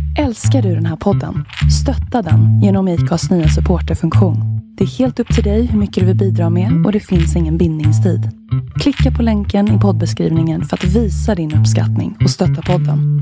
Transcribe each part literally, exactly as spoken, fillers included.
Älskar du den här podden? Stötta den genom I C A:s nya supporterfunktion. Det är helt upp till dig hur mycket du vill bidra med och det finns ingen bindningstid. Klicka på länken i poddbeskrivningen för att visa din uppskattning och stötta podden.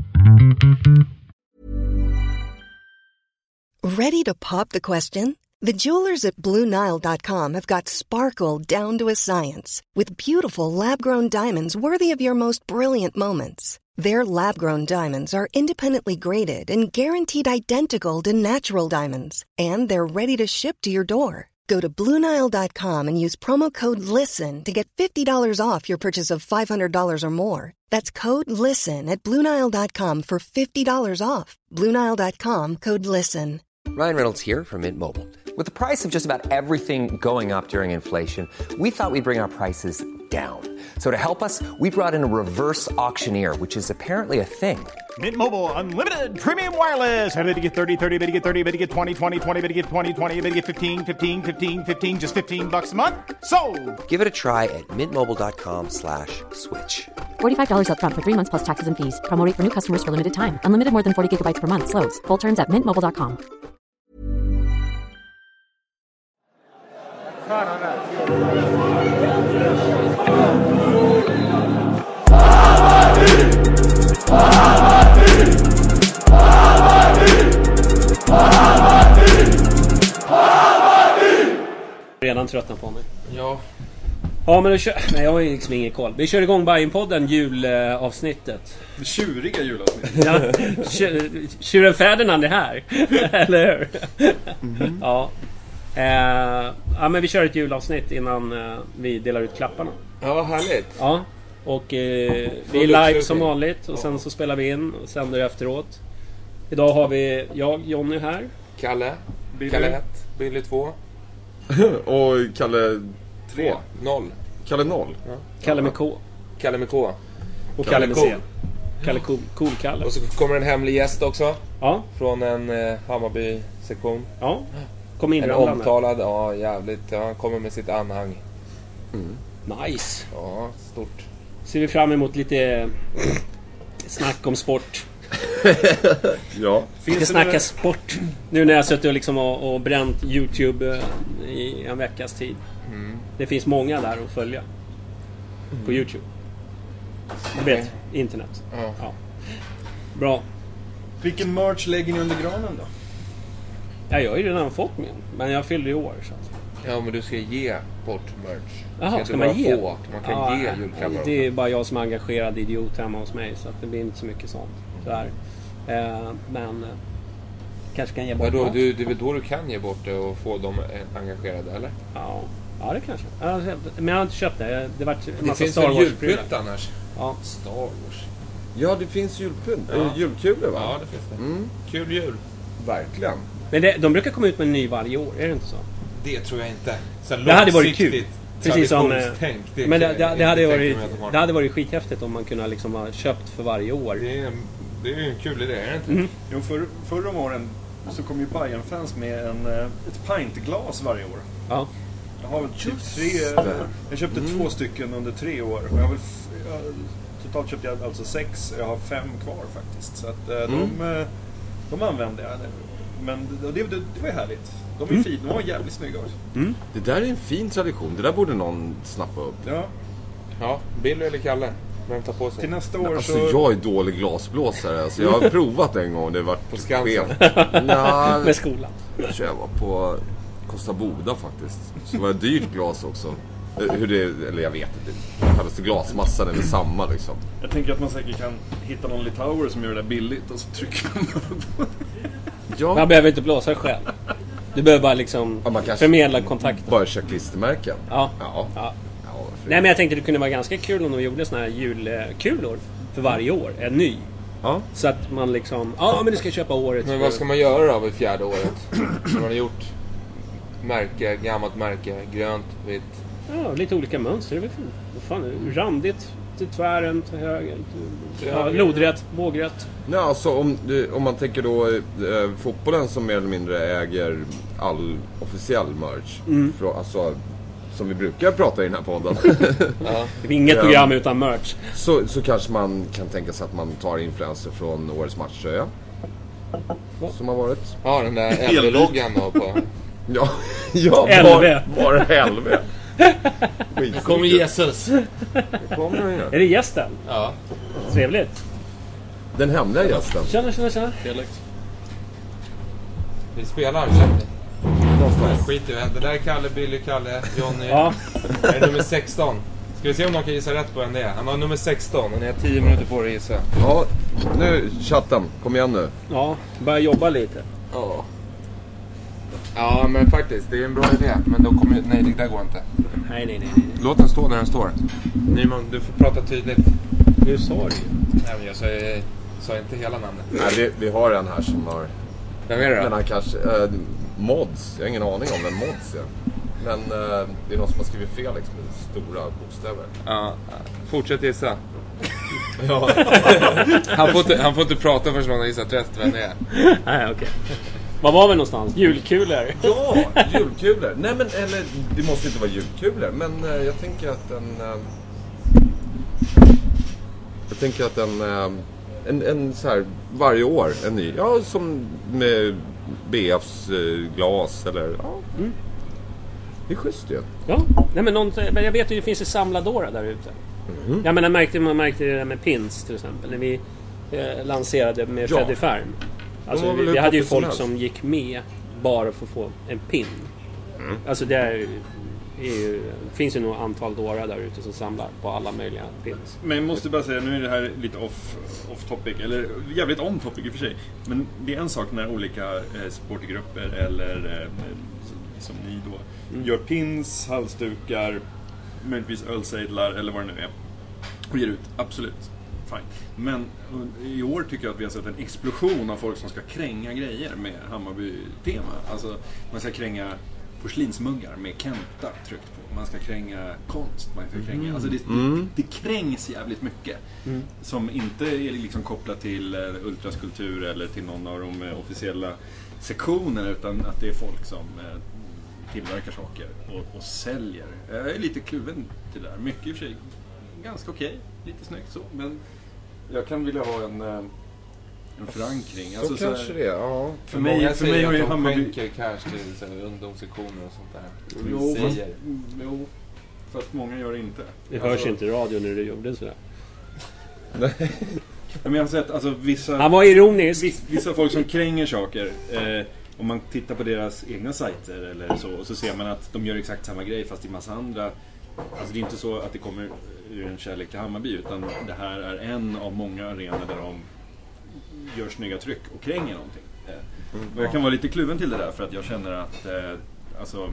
Ready to pop the question? The jewelers at Blue Nile dot com have got sparkle down to a science with beautiful lab-grown diamonds worthy of your most brilliant moments. Their lab-grown diamonds are independently graded and guaranteed identical to natural diamonds, and they're ready to ship to your door. Go to Blue Nile dot com and use promo code LISTEN to get fifty dollars off your purchase of five hundred dollars or more. That's code LISTEN at Blue Nile dot com for fifty dollars off. Blue Nile dot com, code LISTEN. Ryan Reynolds here from Mint Mobile. With the price of just about everything going up during inflation, we thought we'd bring our prices down. So to help us, we brought in a reverse auctioneer, which is apparently a thing. Mint Mobile Unlimited Premium Wireless. How to get thirty, thirty, how to get thirty, how to get twenty, twenty, twenty, how to get twenty, twenty, how to get fifteen, fifteen, fifteen, fifteen, just fifteen bucks a month? Sold! Give it a try at mintmobile.com slash switch. forty-five dollars up front for three months plus taxes and fees. Promo rate for new customers for limited time. Unlimited more than forty gigabytes per month. Slows full terms at mint mobile dot com. Redan tröttnat på mig. Ja. Ja, men då kör... Nej, jag har ju liksom ingen koll. Vi kör igång Bajenpodden, julavsnittet. Det tjuriga julavsnittet. Ja, tjuren Ferdinand är här. Eller hur? Mm-hmm. Ja. Eh, ja, men vi kör ett julavsnitt innan eh, vi delar ut klapparna. Ja, härligt. Ja. Och eh, vi är live som vanligt. Och sen så spelar vi in och sänder efteråt. Idag har vi jag, Jonny här. Kalle. Billy. Kalle ett. Billy två. Och Kalle tre. Noll. Kalle noll. Ja. Kalle med K. Kalle med K. Och Kalle, Kalle med C. Kalle cool, cool Kalle. Och så kommer en hemlig gäst också. Ja. Från en eh, Hammarby-sektion. Ja. Kom in en omtalad, ja jävligt. Ja, han kommer med sitt anhang. Mm. Nice. Ja, stort. Ser vi fram emot lite snack om sport. Ja. Vi ska snacka det... sport. Nu när jag suttit och, liksom och, och bränt YouTube i en veckas tid. Mm. Det finns många där att följa. Mm. På YouTube. Du vet, okay. Internet. Ja. Ja. Bra. Vilken merch lägger ni under granen då? Ja, jag har ju redan fått min. Men jag fyllde i år så att... Ja, men du ska ge bort merch. Jaha, ska, ska man ge? Få. Man kan ja, ge julklappar. Det är bara jag som är engagerad idiot hemma hos mig. Så att det blir inte så mycket sånt. Så här. Eh, men eh, kanske kan ge bort då, du, det är väl då du kan ge bort det och få dem engagerade, eller? Ja, ja det kanske. Men jag har inte köpt det. Det, var en det massa finns Star en Wars julpynt annars. Ja. Star Wars. Ja, det finns julpynt. Ja. Äh, julkulor, va? Ja, det finns det. Mm. Kul jul. Verkligen. Men det, de brukar komma ut med en ny varje år, är det inte så? Det tror jag inte. Så det hade varit kul. Precis som, det men det, det, det, hade varit, det hade varit skithäftigt om man kunde liksom ha köpt för varje år. Det är en, det är en kul idé, är det inte? Mm. Jo, för, förra åren så kom ju Bayern-fans med en, ett pintglas varje år. Ja. Jag har typ tre... Jag köpte mm. två stycken under tre år. Och jag vill, jag, totalt köpte jag alltså sex. Jag har fem kvar faktiskt. Så att mm. de, de använde jag. Men det, det, det var ju härligt. De är mm. fina, de var jävligt snygga också. Mm. Det där är en fin tradition. Det där borde någon snappa upp. Ja. Ja, Billy eller Kalle. Vem tar på sig? Till nästa år Nej, så... Alltså jag är dålig glasblåsare. Alltså, jag har provat en gång. Det var på Skansen. Ja, med skolan. Så jag var på Costa Boda faktiskt. Så det var ett dyrt glas också. Hur det, eller jag vet inte. Det kallas det glasmassan eller samma liksom. Jag tänker att man säkert kan hitta någon litauer som gör det där billigt och så trycker man på. Ja. Man behöver inte blåsa själv. Du behöver bara liksom ja, förmedla kontakten. Bara köra klistermärken. Ja. Ja. Ja. Ja, nej, men jag tänkte det kunde vara ganska kul om de gjorde såna här julkulor för varje år. En ny. Ja. Så att man liksom, ja men du ska köpa året. Men vad ska man göra då vid fjärde året? Man har gjort märke, gammalt märke, grönt, vitt. Ja, lite olika mönster. Det är väl fint. Vad fan, randigt till tvären, till höger, till, ja, lodrätt, bågrätt. Ja, alltså om, om man tänker då eh, fotbollen som mer eller mindre äger all officiell merch. Mm. För, alltså, som vi brukar prata i den här podden. Ja. Det är inget program utan merch. Så, så kanske man kan tänka sig att man tar influenser från årets matchtröja. som har varit. Ja, den där L V-loggan då på... Ja, ja L V. Var det L V? Nu kommer Jesus. Kommer den Är det gästen? Ja. Trevligt. Den hemliga gästen. Tjena, tjena, tjena. Felix. Vi spelar, känner ni? Skit i det. Det där är Kalle, Billy, Kalle, Johnny. Ja. Det är nummer sexton. Ska vi se om någon kan gissa rätt på vem det är. Han har nummer sexton och ni har tio minuter på att gissa. Ja, nu chatten. Kom igen nu. Ja, börja jobba lite. Ja. Ja, men faktiskt, det är en bra idé. Men då kommer ju... Nej, det där går inte. Nej, nej, nej, nej. Låt den stå där den står. Nyman, du får prata tydligt. Du sa det ju. Nej, men jag sa, jag sa inte hela namnet. Nej, vi, vi har en här som har... Vem är det då? Men han kanske... Eh, mods. Jag har ingen aning om vem mods är. Men eh, det är någon som har skrivit fel liksom, med stora bokstäver. Ja, fortsätt gissa. Ja. han, får inte, han får inte prata förrän man har gissat rätt vem det är. Nej, okej. Okay. Var var vi någonstans? Julkulor? Ja, julkulor. Nej, men eller det måste inte vara julkulor. Men eh, jag tänker att en... Eh, jag tänker att en... Eh, en, en så här, varje år, en ny. Ja, som med B F:s eh, glas eller... Ja. Mm. Det är schysst ju. Ja, nej men någon, jag vet ju det finns ju samladåra där ute. Mm. Ja, men jag märkte, man märkte det med pins till exempel. När vi eh, lanserade med ja. Freddy Färm. Alltså, vi, vi hade ju folk som gick med bara för att få en pin. Mm. Alltså det är, är ju, finns ju nog antal dårar där ute som samlar på alla möjliga pins. Men jag måste bara säga, nu är det här lite off, off topic, eller jävligt on topic i och för sig. Men det är en sak när olika eh, supportergrupper eller eh, som ni då mm. gör pins, halsdukar, möjligtvis ölsejdlar eller vad det nu är och ger ut, absolut, fine. Men i år tycker jag att vi har sett en explosion av folk som ska kränga grejer med Hammarby-tema. Alltså man ska kränga porslinsmuggar med Kenta tryckt på. Man ska kränga konst, man ska kränga, mm. alltså det, mm. det, det krängs jävligt mycket mm. som inte är liksom kopplat till uh, ultraskulptur eller till någon av de uh, officiella sektionerna, utan att det är folk som uh, tillverkar saker och, och säljer. Jag är lite kluven till det där. Mycket i och för sig ganska okej, okay, lite snyggt så, men jag kan vilja ha en en förankring. Så alltså, kanske så här, det, ja. För, för mig, för mig har ju Hammarby... skänker cash till så här, ungdomssektioner och sånt där. Jo, fast, jo, fast många gör det inte. Det hörs alltså, inte i radio när du gjorde sådär. Nej. Men jag har sett, alltså vissa... Han var ironisk. Vissa, vissa folk som kränger saker, eh, om man tittar på deras egna sajter eller så, och så ser man att de gör exakt samma grej fast i massa andra. Alltså det är inte så att det kommer ur en kärlek till Hammarby, utan det här är en av många arenor där de gör snygga tryck och kränger någonting. Mm. Och jag kan vara lite kluven till det där för att jag känner att eh, alltså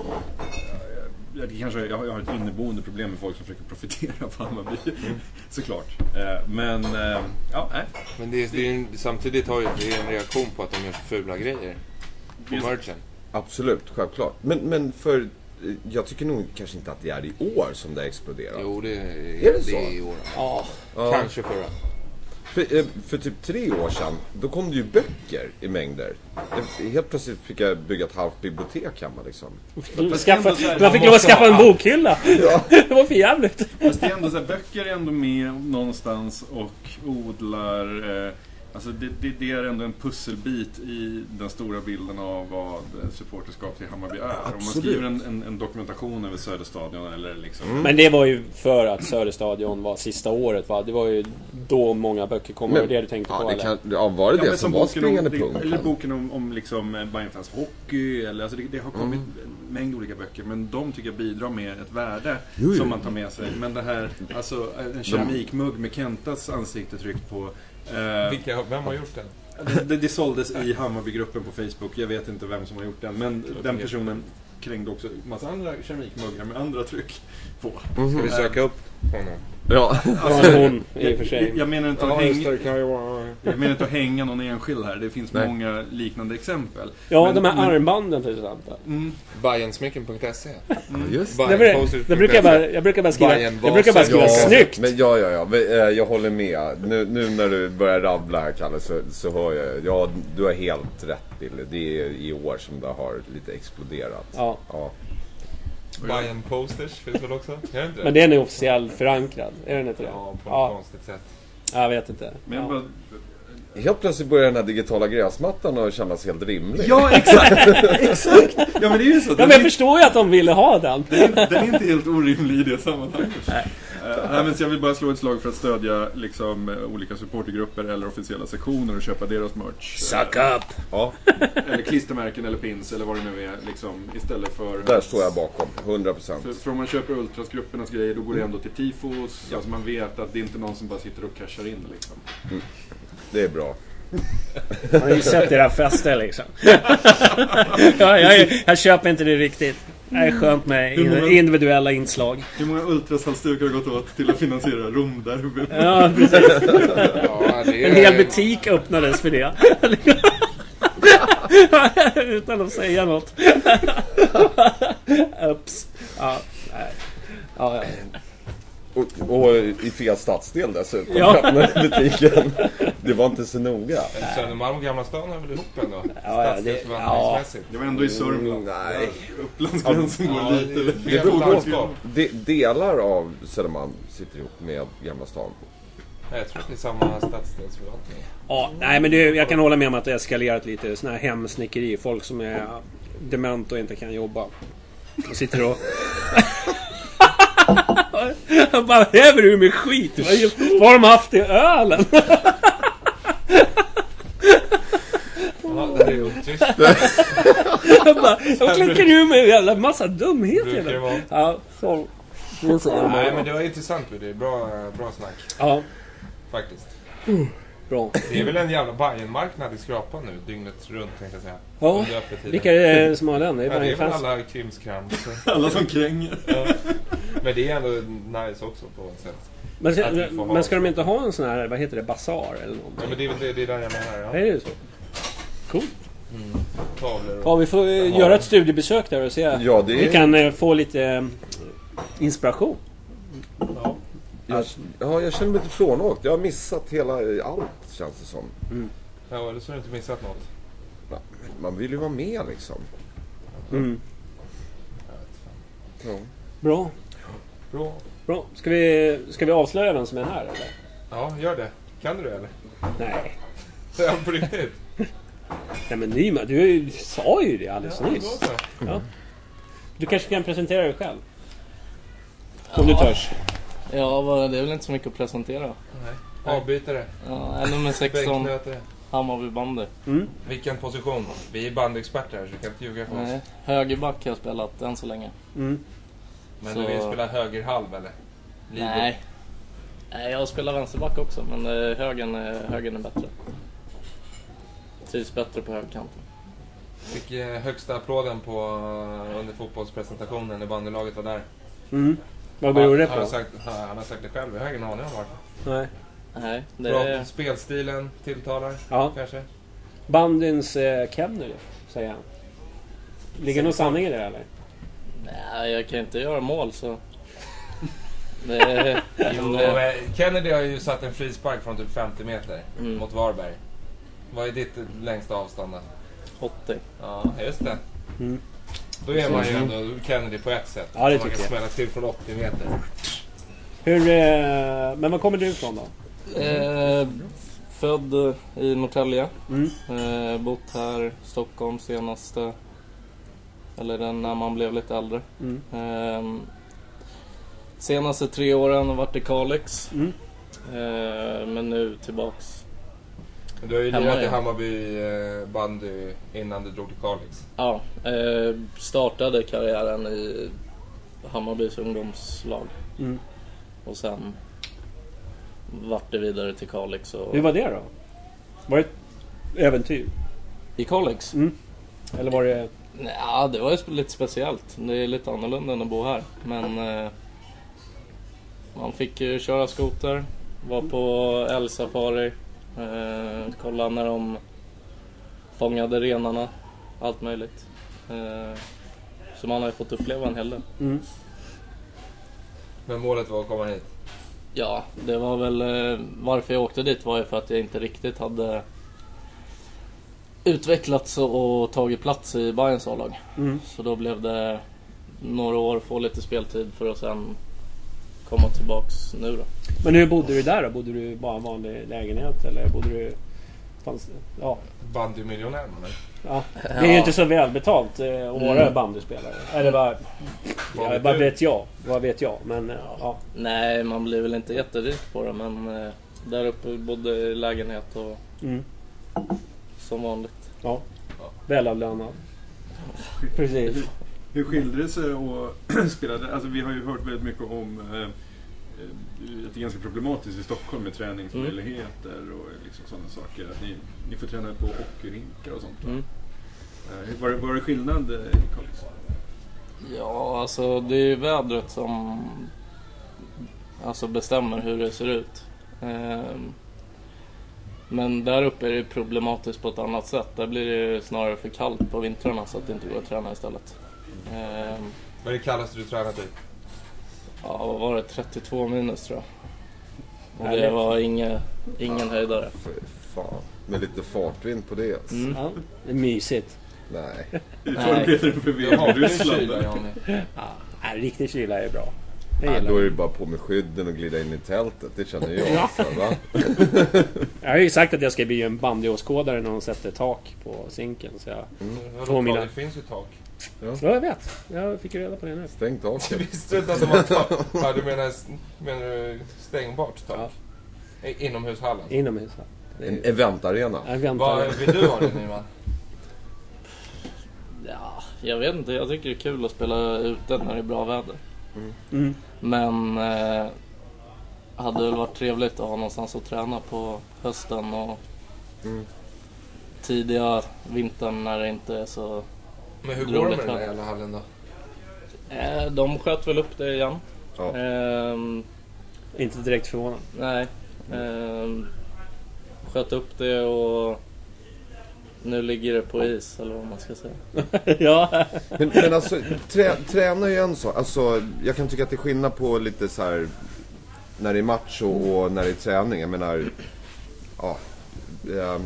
jag, kanske, jag, har, jag har ett inneboende problem med folk som försöker profitera på Hammarby. Mm. Såklart. Eh, men eh, ja, nej. Men det är, det är en, samtidigt har ju det är en reaktion på att de gör fula grejer på merchen. Absolut, självklart. Men, men för jag tycker nog kanske inte att det är i år som det exploderar. Jo, det är, är det, det så? Är i år. Ja, ja. Kanske förra. För, för typ tre år sedan, då kom det ju böcker i mängder. Helt plötsligt fick jag bygga ett halvt bibliotek hemma liksom. Skaffa, jag fick lov att skaffa en bokhylla. Ja. Det var för jävligt. Fast det är ändå så här, böcker är ändå med någonstans och odlar... Eh, alltså det, det, det är ändå en pusselbit i den stora bilden av vad supporterskap till Hammarby är. Absolut. Om man skriver en, en, en dokumentation över Söderstadion eller liksom... Mm. Men det var ju för att Söderstadion var sista året, va? Det var ju då många böcker kom. Men, det du tänkte ja, på, det eller? kan, ja, var det ja, det som, som var springande om, punkt? Eller boken om, om liksom Bayern fans hockey, eller, alltså det, det har kommit mm. en mängd olika böcker, men de tycker jag bidrar med ett värde jo, som man tar med sig. Men det här, alltså en keramikmugg med Kentas ansikte tryckt på. Uh, Vilka, vem har gjort den? Det, det, det såldes i Hammarbygruppen på Facebook. Jag vet inte vem som har gjort den, men den personen krängde också massa andra keramikmuggar med andra tryck på. Mm-hmm. Ska vi söka upp honom? Ja, alltså, hon, i och för sig. Jag, jag menar inte att ja, hänga jag menar inte att hänga någon enskild här. Det finns Nej. många liknande exempel. Ja, men, de här men, armbanden till exempel. Mm. Bayernsmycken punkt se. Mm. Just det. Det brukar jag bara jag brukar bara skriva. Jag brukar bara skriva ja, snyggt. Men ja ja ja, jag håller med. Nu, nu när du börjar rabbla här, Kalle, så så hör jag. Ja, du har helt rätt, Billy. Det är i år som det har lite exploderat. Ja. Ja. Bayern posters finns väl också? Är det inte? Men den är officiellt förankrad, är den inte det? Ja, på ja. ett konstigt sätt. Jag vet inte. Men ja. bara, Helt plötsligt börjar den här digitala gräsmattan och kännas helt rimlig. Ja, exakt! exakt! Ja, men det är ju så. Ja, men jag förstår ju att de ville ha den. Den, den är inte helt orimlig i det sammanhanget. Nej. Uh, nej, men så jag vill bara slå ett slag för att stödja liksom, olika supportergrupper eller officiella sektioner och köpa deras merch. Suck up! Ja. Eller klistermärken eller pins eller vad det nu är. Liksom, istället för... Där står jag bakom, hundra procent. För, för om man köper ultrasgruppernas grejer, då går det ändå till tifos. Ja. Alltså man vet att det är inte någon som bara sitter och cashar in liksom. Mm. Det är bra. Man har ju sett era fester liksom. ja, jag, jag köper inte det riktigt. Det är skönt med individuella inslag. Hur många ultrashalsdukar har gått åt till att finansiera rum där? Ja, precis. Ja, det är... En hel butik öppnades för det. Utan att säga något. Ups. Ja, nej. Ja, ja. Och, och i fel stadsdel dessutom. Ja. Butiken. Det var inte så noga. Södermalm och Gamla stan är väl ihop ändå? Ja, ja, det, ja. Det var ändå i Sörmland. Mm, nej. Upplandsgränsen ja, går lite. Eller det beror på. De, delar av Södermalm sitter ihop med Gamla stan. Jag tror att det är samma stadsdelsförvaltning. Ja, nej, men det, jag kan hålla med om att det eskalerat lite. Såna här hemsnickeri. Folk som är dement och inte kan jobba. Och sitter och... Jag bara, häver du med skit? Vad har de haft i ölen? Ja, det är otrist. Jag bara, vad klickar du med en jävla massa dumheter? Ja, så. Nej, men det var intressant. Det är bra, bra snack. Ja. Faktiskt. Mm. Bra. Det är väl en jävla Bajen-marknad i Skrapan nu, dygnet runt tänkte jag säga. Ja, vilka är det som har den? Det är, ja, det är väl alla krimskram. Alla som kränger. Ja. Men det är ändå nice också på ett sätt. Men, men, men ska de inte ha en sån här, vad heter det, basar eller något? Ja, men det är väl det, det är där jag menar. Ja. Är det så? Cool. Mm. Tavlor och... Ja, vi får uh, göra ett studiebesök där och se. Ja, det är... Vi kan uh, få lite uh, inspiration. Ja. Jag, ja, jag känner mig lite frånåkt. Jag har missat hela allt, känns det som. Mm. Ja, eller så har du inte missat något. Ja, man vill ju vara med liksom. Mm. Ja. Bra. Bra. Bra. Ska vi, ska vi avslöja vem som är här eller? Ja, gör det. Kan du det eller? Nej. Det är på riktigt. Nej, men Nyman, du sa ju det alldeles ja, nyss. Ja. Du kanske kan presentera dig själv. Om ja. du törs. Ja, det är väl inte så mycket att presentera. Nej. Avbytare. Ja, nummer sexton. Hammarby bandy. Mm. Vilken position? Vi är bandexperter här så vi kan inte ljuga för oss. Nej, högerback har jag spelat än så länge. Mm. Men så... du vill spela högerhalv eller? Liber. Nej. Nej, jag spelar vänsterback också, men eh, högern, eh, högern är bättre. Trivs bättre på högerkanten. Fick eh, högsta applåden på uh, under fotbollspresentationen när bandylaget var där. Mm. Vad beror det på? Han har sagt, han har sagt det själv, jag har ingen aning om varför. Nej. Nej, det Bra, är... spelstilen tilltalar, ja. Kanske. Bandyns eh, Kennedy, säger han. Ligger någon sanning i det eller? Nej, jag kan inte göra mål så... det är... jo, det... Kennedy har ju satt en frispark från typ femtio meter mm. mot Varberg. Vad är ditt längsta avstånd då? åttio. Ja, just det. Mm. Då är man ju ändå Kennedy på ett sätt. Ja, det man tycker kan jag. smälla till från åttio meter. Hur, eh, men var kommer du ifrån då? Eh, född i Norrtälje. Mm. Eh, bott här i Stockholm senaste... Eller den när man blev lite äldre. Mm. Eh, senaste tre åren har varit i Kalix. Mm. Eh, men nu tillbaks. Du har ju lirat i Hammarby eh, bandy innan du drog till Kalix. Ja, eh, startade karriären i Hammarbys ungdomslag. Mm. Och sen vart det vidare till Kalix. Och... Hur var det då? Var det ett äventyr? I Kalix? Mm. Eller var det... Ja, det var ju lite speciellt. Det är lite annorlunda än att bo här. Men eh, man fick ju köra skoter. Var på älgsafari. Eh, kolla när de fångade renarna. Allt möjligt. Eh, så man har ju fått uppleva en hel del. Mm. Men målet var att komma hit? Ja, det var väl eh, varför jag åkte dit var ju för att jag inte riktigt hade utvecklats och tagit plats i Bajens A-lag. Mm. Så då blev det några år, få lite speltid för att sen komma tillbaks nu då. Men hur bodde du där då? Bodde du bara i en vanlig lägenhet eller bodde du fanns, ja. Bandymiljonär man. Ja. Det är ju inte så välbetalt eh, att vara mm. bandyspelare. Eller vad, ja, vad vet jag? Vad vet jag? Men ja. Nej, man blir väl inte jätterik på det, men eh, där uppe både i lägenhet och mm. som vanligt. Ja. Välavlönad. Precis. Hur, hur skiljer det sig att spela? Alltså vi har ju hört väldigt mycket om eh, att det är ganska problematiskt i Stockholm med träningsmöjligheter mm. och liksom sådana saker. Att ni, ni får träna på hockeyrinkar och sånt. Mm. Uh, var, var det skillnad i Kalix? Ja, alltså det är vädret som alltså bestämmer hur det ser ut. Uh, men där uppe är det problematiskt på ett annat sätt. Där blir det snarare för kallt på vintrarna så att det inte går att träna istället. Uh, Vad är det kallaste du tränat i? Ja, vad var det? trettiotvå minus tror jag. Och det var inga, ingen höjdare. Fan, med lite fartvind på det. Alltså. Mm. Ja, det är mysigt. Nej. Förbereder för V M i Ryssland. Ja, riktigt kyla är bra. Ja, då är det bara på med skydden och glida in i tältet. Det känner jag. Ja. Så, va? Jag har ju sagt att jag ska bli en bandyåskådare när de sätter tak på sinken. Så jag mm. får mina... Det finns ju tak. Ja. ja, jag vet. Jag fick ju reda på det nu. Stängt tak. Visste du inte att de har tak? Ja, du menar, menar stängbart tak? Ja. Inomhushallen? Inomhushallen. En eventarena. Vad vill du ha det nu, va? Ja, jag vet inte. Jag tycker det är kul att spela ute när det är bra väder. Mm. Mm. Men eh, hade väl varit trevligt att ha någonstans att träna på hösten och mm. tidiga vintern när det inte är så. Men hur går det med den där jävla hallen då? Eh, de sköt väl upp det igen. Ja. Eh, inte direkt förvånad. Nej. Eh, sköt upp det och nu ligger det på is, eller vad man ska säga. Ja. Men, men alltså, trä, träna är ju en sak. Alltså, jag kan tycka att det är skillnad på lite så här när det är match och, och när det är träning. Jag menar, ja, ähm,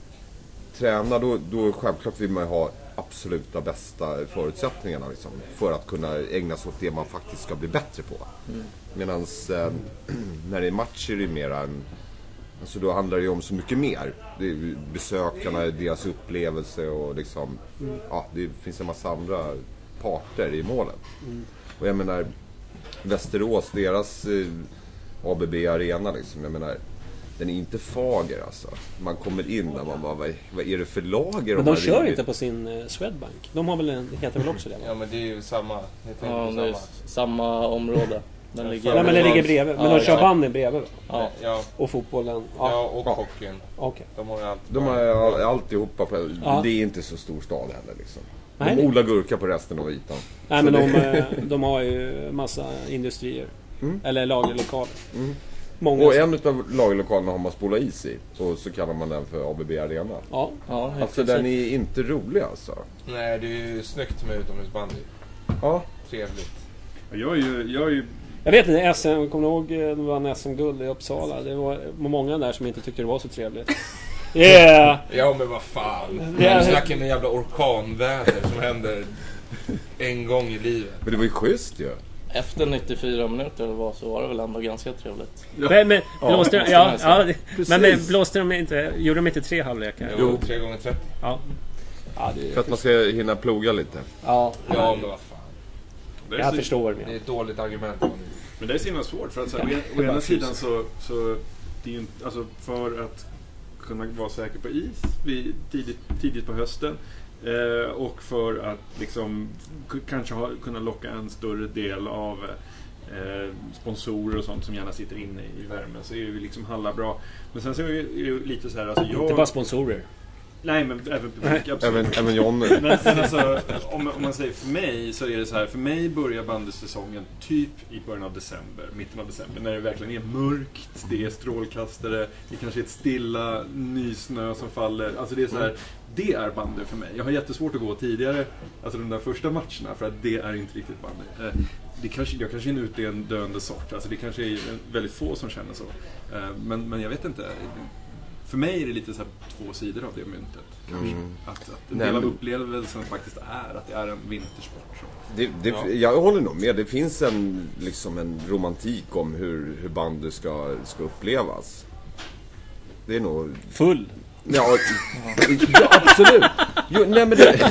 träna då, då självklart vill man ju ha absoluta bästa förutsättningarna liksom, för att kunna ägna sig åt det man faktiskt ska bli bättre på. Mm. Medan äh, när det är match är det mer en, alltså då handlar det ju om så mycket mer. Det är besökarna, deras upplevelse och liksom, mm. ja, det finns en massa andra parter i målet. Mm. Och jag menar, Västerås, deras eh, A B B Arena liksom, jag menar, den är inte fager alltså. Man kommer in där man bara, vad, vad är det för lager? Men de kör ringar? Inte på sin eh, Swedbank. De har väl en, det heter väl också det? Va? Ja, men det är ju samma. Det är ja, det är samma. samma område. Den ligger ja, men den ligger bredvid. Men ja, de kör ja. banden bredvid. Ja. Ja. Och fotbollen. Ja, ja och ja. hockeyn. Okay. De har ju allt. De har all, alltihopa på, ja. Det är inte så stor stad heller liksom. De odlar gurka på resten av ytan. Nej, men de, de har ju massa industrier. Mm. Eller lagerlokaler. Mm. Många och en av lagerlokalerna har man spolat is i. Och så kallar man den för A B B Arena. Ja, ja. Alltså den är inte rolig alltså. Nej, det är ju snyggt med utomhusbandy. Ja. Trevligt. Jag är ju... Jag är ju... Jag vet inte, S M, kommer du ihåg det var en S M-guld i Uppsala? Det var många där som inte tyckte det var så trevligt. Yeah. Ja, men vad fan. Yeah. Du snackar med jävla orkanväder som händer en gång i livet. Men det var ju schysst ju. Ja. Efter nittiofyra minuter eller vad, så var det väl ändå ganska trevligt. Ja. Men, men, blåste de, ja, ja, men, men blåste de inte, gjorde de inte tre halvlekar? Jo, tre gånger trettio. Ja. Ja, det är för att man ska hinna ploga lite. Ja, ja men vad fan. Det jag så, förstår det. Det är ett dåligt argument. Men det är så himla svårt. För att så här, å ena sidan så, så det är ju, alltså, för att kunna vara säker på is vid, tidigt, tidigt på hösten eh, och för att liksom k- kanske ha, kunna locka en större del av eh, sponsorer och sånt som gärna sitter inne i värmen, så är ju liksom Halla bra. Men sen så är det ju lite så här, alltså jag... Inte bara sponsorer. Nej, men även publik, absolut. Även, även Johnny. Men, men alltså, om, om man säger för mig, så är det så här, för mig börjar bandysäsongen typ i början av december, mitten av december, när det verkligen är mörkt, det är strålkastare, det kanske är ett stilla nysnö som faller. Alltså det är så här, det är bandy för mig. Jag har jättesvårt att gå tidigare, alltså de där första matcherna, för att det är inte riktigt bandy. Det kanske, jag kanske är ute i en döende sort, alltså det kanske är väldigt få som känner så. Men, men jag vet inte. För mig är det lite så här två sidor av det myntet. Kanske. Mm. Att, att en del av upplevelsen faktiskt är att det är en vintersport. Så. Det, det, ja. Jag håller nog med. Det finns en, liksom en romantik om hur, hur bandy ska, ska upplevas. Det är nog... Full. Ja, ja absolut. Jo, nej men det...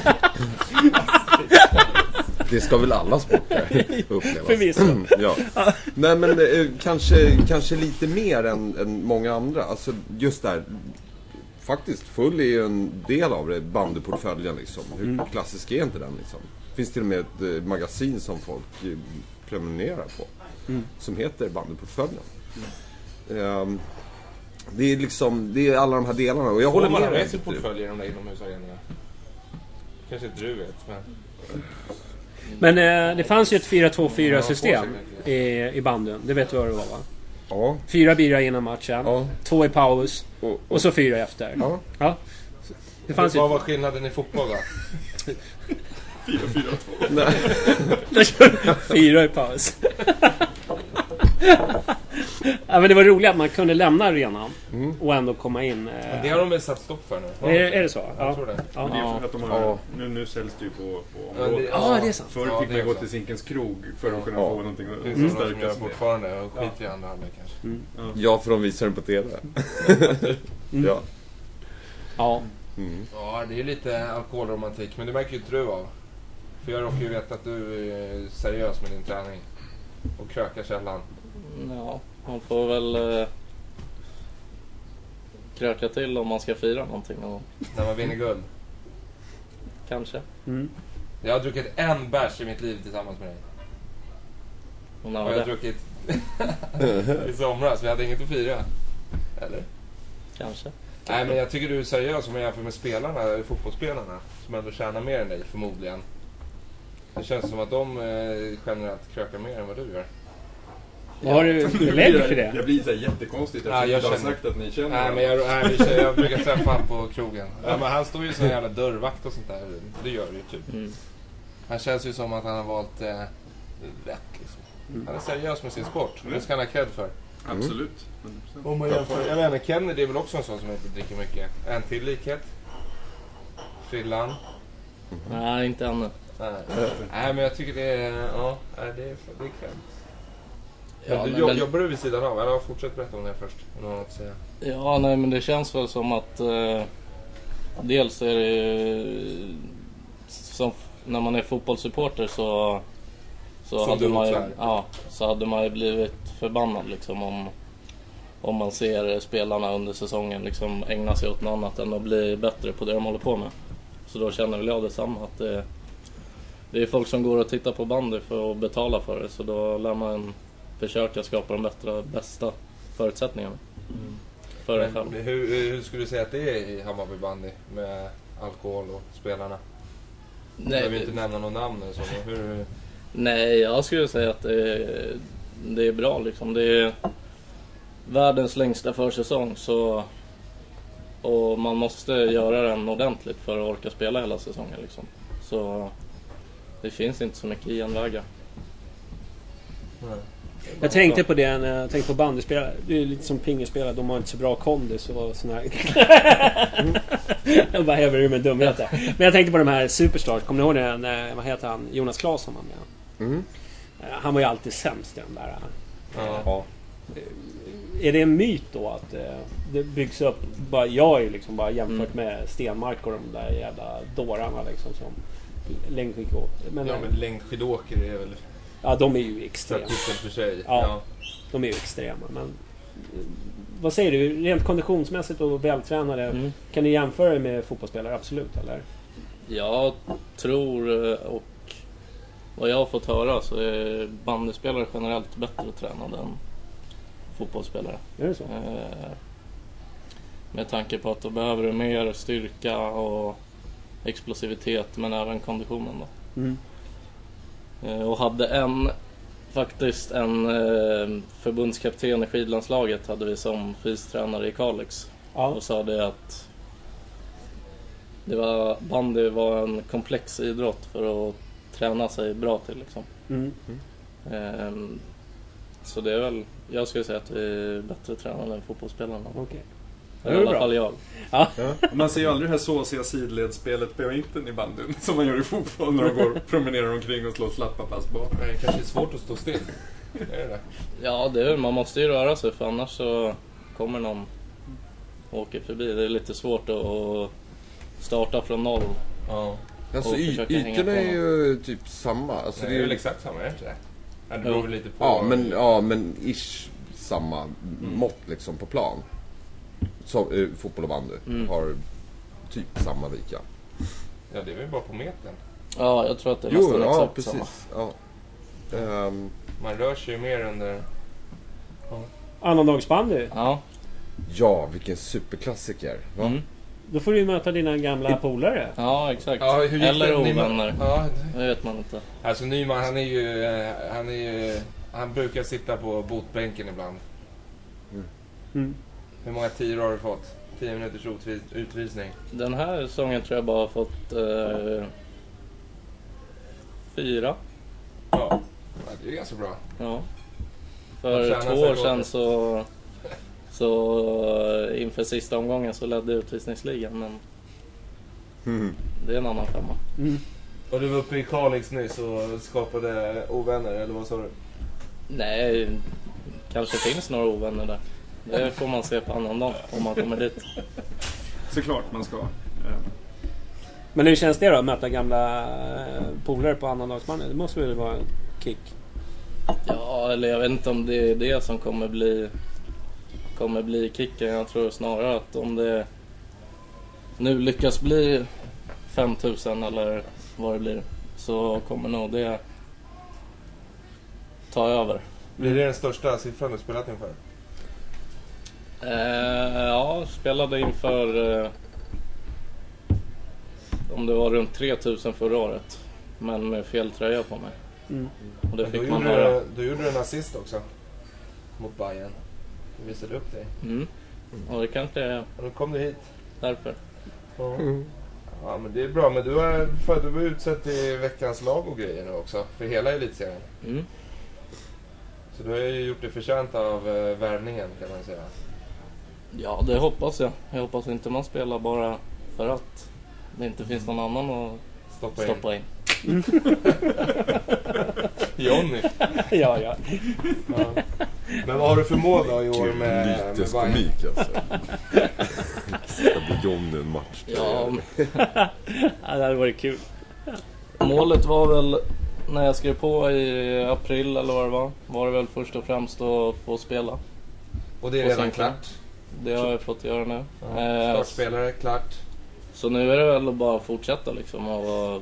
Det ska väl alla sporter upplevas. Förvisso. Ja. Nej men eh, kanske, kanske lite mer än, än många andra. Alltså just där. Faktiskt, full är ju en del av det, bandyportföljen liksom. Hur mm. klassisk är inte den liksom? Finns till och med ett eh, magasin som folk eh, prenumererar på. Mm. Som heter bandyportföljen. Mm. Um, det är liksom, det är alla de här delarna. Och jag håller med dig. Får man portföljer de där inomhusarenorna? Kanske inte du vet, men... Men eh, det fanns ju ett fyra två fyra system i, i banden. Det vet du vad det var, va? Ja. Fyra bira innan matchen, ja. Två i paus och, och, och så fyra efter. Ja. Ja. Det fanns vad ju... var skillnaden i fotboll då? fyra fyra två. Nej. Fyra i paus. Ja, men det var roligt att man kunde lämna arenan mm. och ändå komma in. Eh... Det har de väl satt stopp för nu? Är, är det så? Ja. Jag tror det. Ja. Det är för att de har, ja. nu, nu säljs det ju på, på området. Ja, det, ja, det är sant. Förr ja, fick man gå till Zinkens krog för att kunna ja. få någonting att mm. stärka sig fortfarande och skit i andra halvlek kanske. Mm. Ja. ja, för de visar den på tv. mm. Ja. Ja. Mm. Ja, det är lite alkoholromantik, men det märker ju inte du av. För jag råkar ju veta att du är seriös med din träning och krökar källan. Ja, man får väl eh, kröka till om man ska fira någonting någon gång. När man vinner guld. Kanske. Mm. Jag har druckit en bärs i mitt liv tillsammans med dig. Och när och var jag har det? druckit i somras. Vi hade inget att fira. Eller? Kanske. Nej, men jag tycker du är seriös om jag jämför med spelarna, fotbollsspelarna, som ändå tjänar mer än dig förmodligen. Det känns som att de eh, generellt krökar mer än vad du gör. Vad har du belägg för det? Det blir så här jättekonstigt ja, jag har känner... sagt att ni känner. Nej, men jag, nej, jag, jag brukar träffa han på krogen. Ja, men han står ju som en jävla dörrvakt och sånt där. Det gör det ju typ. Mm. Han känns ju som att han har valt eh, rätt liksom. Mm. Han är seriös med sin sport. Det ska han ha cred för. Mm. Absolut. Om man jämför, jag vet inte, Kennedy är väl också en sån som inte dricker mycket. En till likhet. Frillan. Mm. Nej, inte ännu. Nej. Nej, men jag tycker det är, ja, det är, det är cred. Ja, du nej, jobb, men... jobbar du vid sidan av? Eller fortsätt berätta om det först. Något att säga. Ja, nej, men det känns väl som att eh, dels är det som när man är fotbollssupporter så så hade man ju, ja, så hade man ju blivit förbannad liksom om om man ser spelarna under säsongen liksom ägna sig åt något annat än att bli bättre på det de håller på med. Så då känner väl jag detsamma att det, det är folk som går och tittar på bandy för att betala för det, så då lär man försöka skapa de bättre, bästa förutsättningarna mm. för en själv. Hur, hur skulle du säga att det är i Hammarby bandy med alkohol och spelarna? Nej, jag vill inte nämna någon namn eller så. Hur... Nej, jag skulle säga att det är, det är bra liksom. Det är världens längsta försäsong, så och man måste göra den ordentligt för att orka spela hela säsongen liksom. Så det finns inte så mycket genvägar. Nej. Jag tänkte på det när jag tänkte på bandyspelare. Det är lite som pingelspelare, de har inte så bra kondis och sån här. Jag bara häver ur med dumheter. Men jag tänkte på de här superstars. Kommer ni ihåg det? När, vad heter han? Jonas Claesson var med. Mm. Han var ju alltid sämst i den där. Ja. Ja. Är det en myt då att det byggs upp? Bara, jag är liksom bara jämfört mm. med Stenmark och de där jävla dårarna liksom som längdskidåkare. Men, ja, men längdskidåkare är väl... Ja, de är ju extrema. För sig. Ja, ja, de är ju extrema. Men vad säger du? Rent konditionsmässigt och vältränade, mm. kan ni jämföra det med fotbollsspelare? Absolut, eller? Jag tror, och vad jag har fått höra, så är bandyspelare generellt bättre tränade än fotbollsspelare. Är det så? Med tanke på att då behöver du mer styrka och explosivitet, men även konditionen då. Mm. Och hade en faktiskt en eh, förbundskapten i skidlandslaget hade vi som fystränare i Kalix. Ja. Och sa det att det var, bandy var en komplex idrott för att träna sig bra till liksom. Mm. Mm. Eh, så det är väl, jag skulle säga att vi är bättre tränade än fotbollsspelarna. Okej. Okay. I alla fall jag. Ja. Ja. Man ser ju aldrig det här såsiga sidledsspelet på mitten i bandyn som man gör i fotboll när de går promenerar omkring och slår slappa pass bak. Det kanske är svårt att stå still. Är det? Ja, det är, man måste ju röra sig, för annars så kommer någon åker förbi. Det är lite svårt att starta från noll. Ja. Alltså y- ytorna är ju typ samma. Alltså, Nej, det är väl exakt samma, är det inte det? Ja, det beror väl lite på. Ja, men, ja, men ish samma mm. mått liksom på plan. Så, eh, fotboll och bandy mm. har typ samma vika. Ja, det är väl bara på metern. Ja, jag tror att det är jo, nästan ja, exakt samma. Ja. Um, Man rör sig ju mer under... Ja. Annandagsbandy? Ja. Ja, vilken superklassiker. Va? Mm. Då får du ju möta dina gamla I... polare. Ja, exakt. Ja, eller ovänner. Ja, det vet man inte. Alltså Nyman, han är ju... Han, är ju, han brukar sitta på botbänken ibland. Mm. Mm. Hur många tio har du fått? Tio minuters utvis- utvisning. Den här säsongen tror jag bara har fått... Eh, fyra. Ja. Ja, det är ju ganska bra. Ja. För två år sedan så, så inför sista omgången så ledde utvisningsligan, men mm. det är en annan femma. Mm. Och du var uppe i Kalix nyss och skapade ovänner, eller vad sa du? Nej, kanske finns några ovänner där. Det får man se på annan dag om man kommer dit. Såklart man ska. Men hur känns det då att möta gamla polare på annandagsbandy? Det måste väl vara en kick? Ja, eller jag vet inte om det är det som kommer bli kommer bli kicken. Jag tror snarare att om det nu lyckas bli fem tusen eller vad det blir, så kommer nog det ta över. Blir det den största siffran du spelat inför? Eh, ja, spelade inför eh, om det var runt tre tusen förra året, men med fel tröja på mig. Mm. Och det fick då, man gjorde höra. du, då gjorde du en assist också mot Bayern. Du visade upp dig. Mm. Och det kanske är... Och då kom du hit. Därför. Ja. Mm. Ja, men det är bra. Men du är, för du var utsett i veckans lag och grejer nu också. För hela elitserien. Mm. Så du har ju gjort det förtjänt av uh, värvningen, kan man säga. Ja, det hoppas jag. Jag hoppas inte man spelar bara för att det inte finns någon annan att stoppa, stoppa in. in. Johnny. ja, ja, ja. Men vad har du för mål då i år med Lite komik alltså. Det blir Johnny en match. Ja, ja, det hade varit kul. Målet var väl när jag skrev på i april eller vad det var. Var det väl först och främst att få spela. Och det är redan klart? Det har jag fått göra nu. Ja, eh, startspelare, klart. Så nu är det väl att bara fortsätta liksom och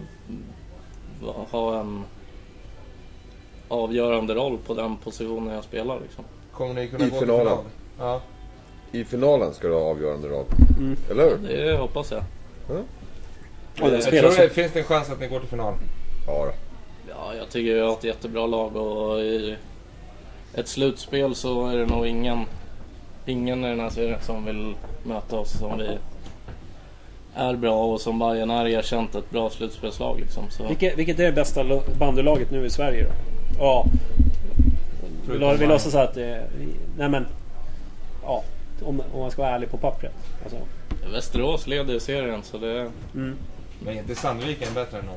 ha en avgörande roll på den positionen jag spelar liksom. Kommer ni kunna I gå finalen? till final? Ja. I finalen ska du ha avgörande roll. Mm. Eller hur? Det hoppas jag. Ja. Och det jag tror det finns det en chans att ni går till final. Ja då. Ja, jag tycker jag har ett jättebra lag och i ett slutspel så är det nog ingen ingen i den här serien som vill möta oss som vi är bra och som Bayern har erkänt ett bra slutspelslag liksom. Så. Vilket, vilket är det bästa bandylaget nu i Sverige då? Ja. Vi, vi låtsas att det är, nej men ja, om, om man ska vara ärlig på pappret alltså. Västerås leder serien så det mm. Men inte Sandviken bättre än någon?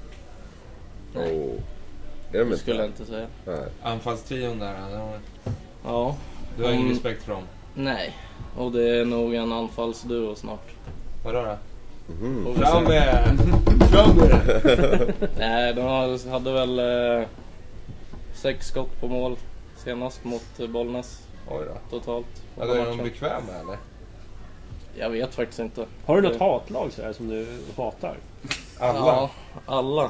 Nej. Oh. Är det skulle jag inte säga. Nej. Anfallstrion där. Ja. Du har om, ingen respekt för dem? Nej. Och det är nog en anfallsduo snart. Vadå då? Mm. Fram med! Fram med! Nej, de hade väl eh, sex skott på mål senast mot eh, Bollnäs. Oj då. Totalt. Ja, är de bekväma eller? Jag vet faktiskt inte. Har du något hatlag så här som du hatar? Alla? Ja, alla.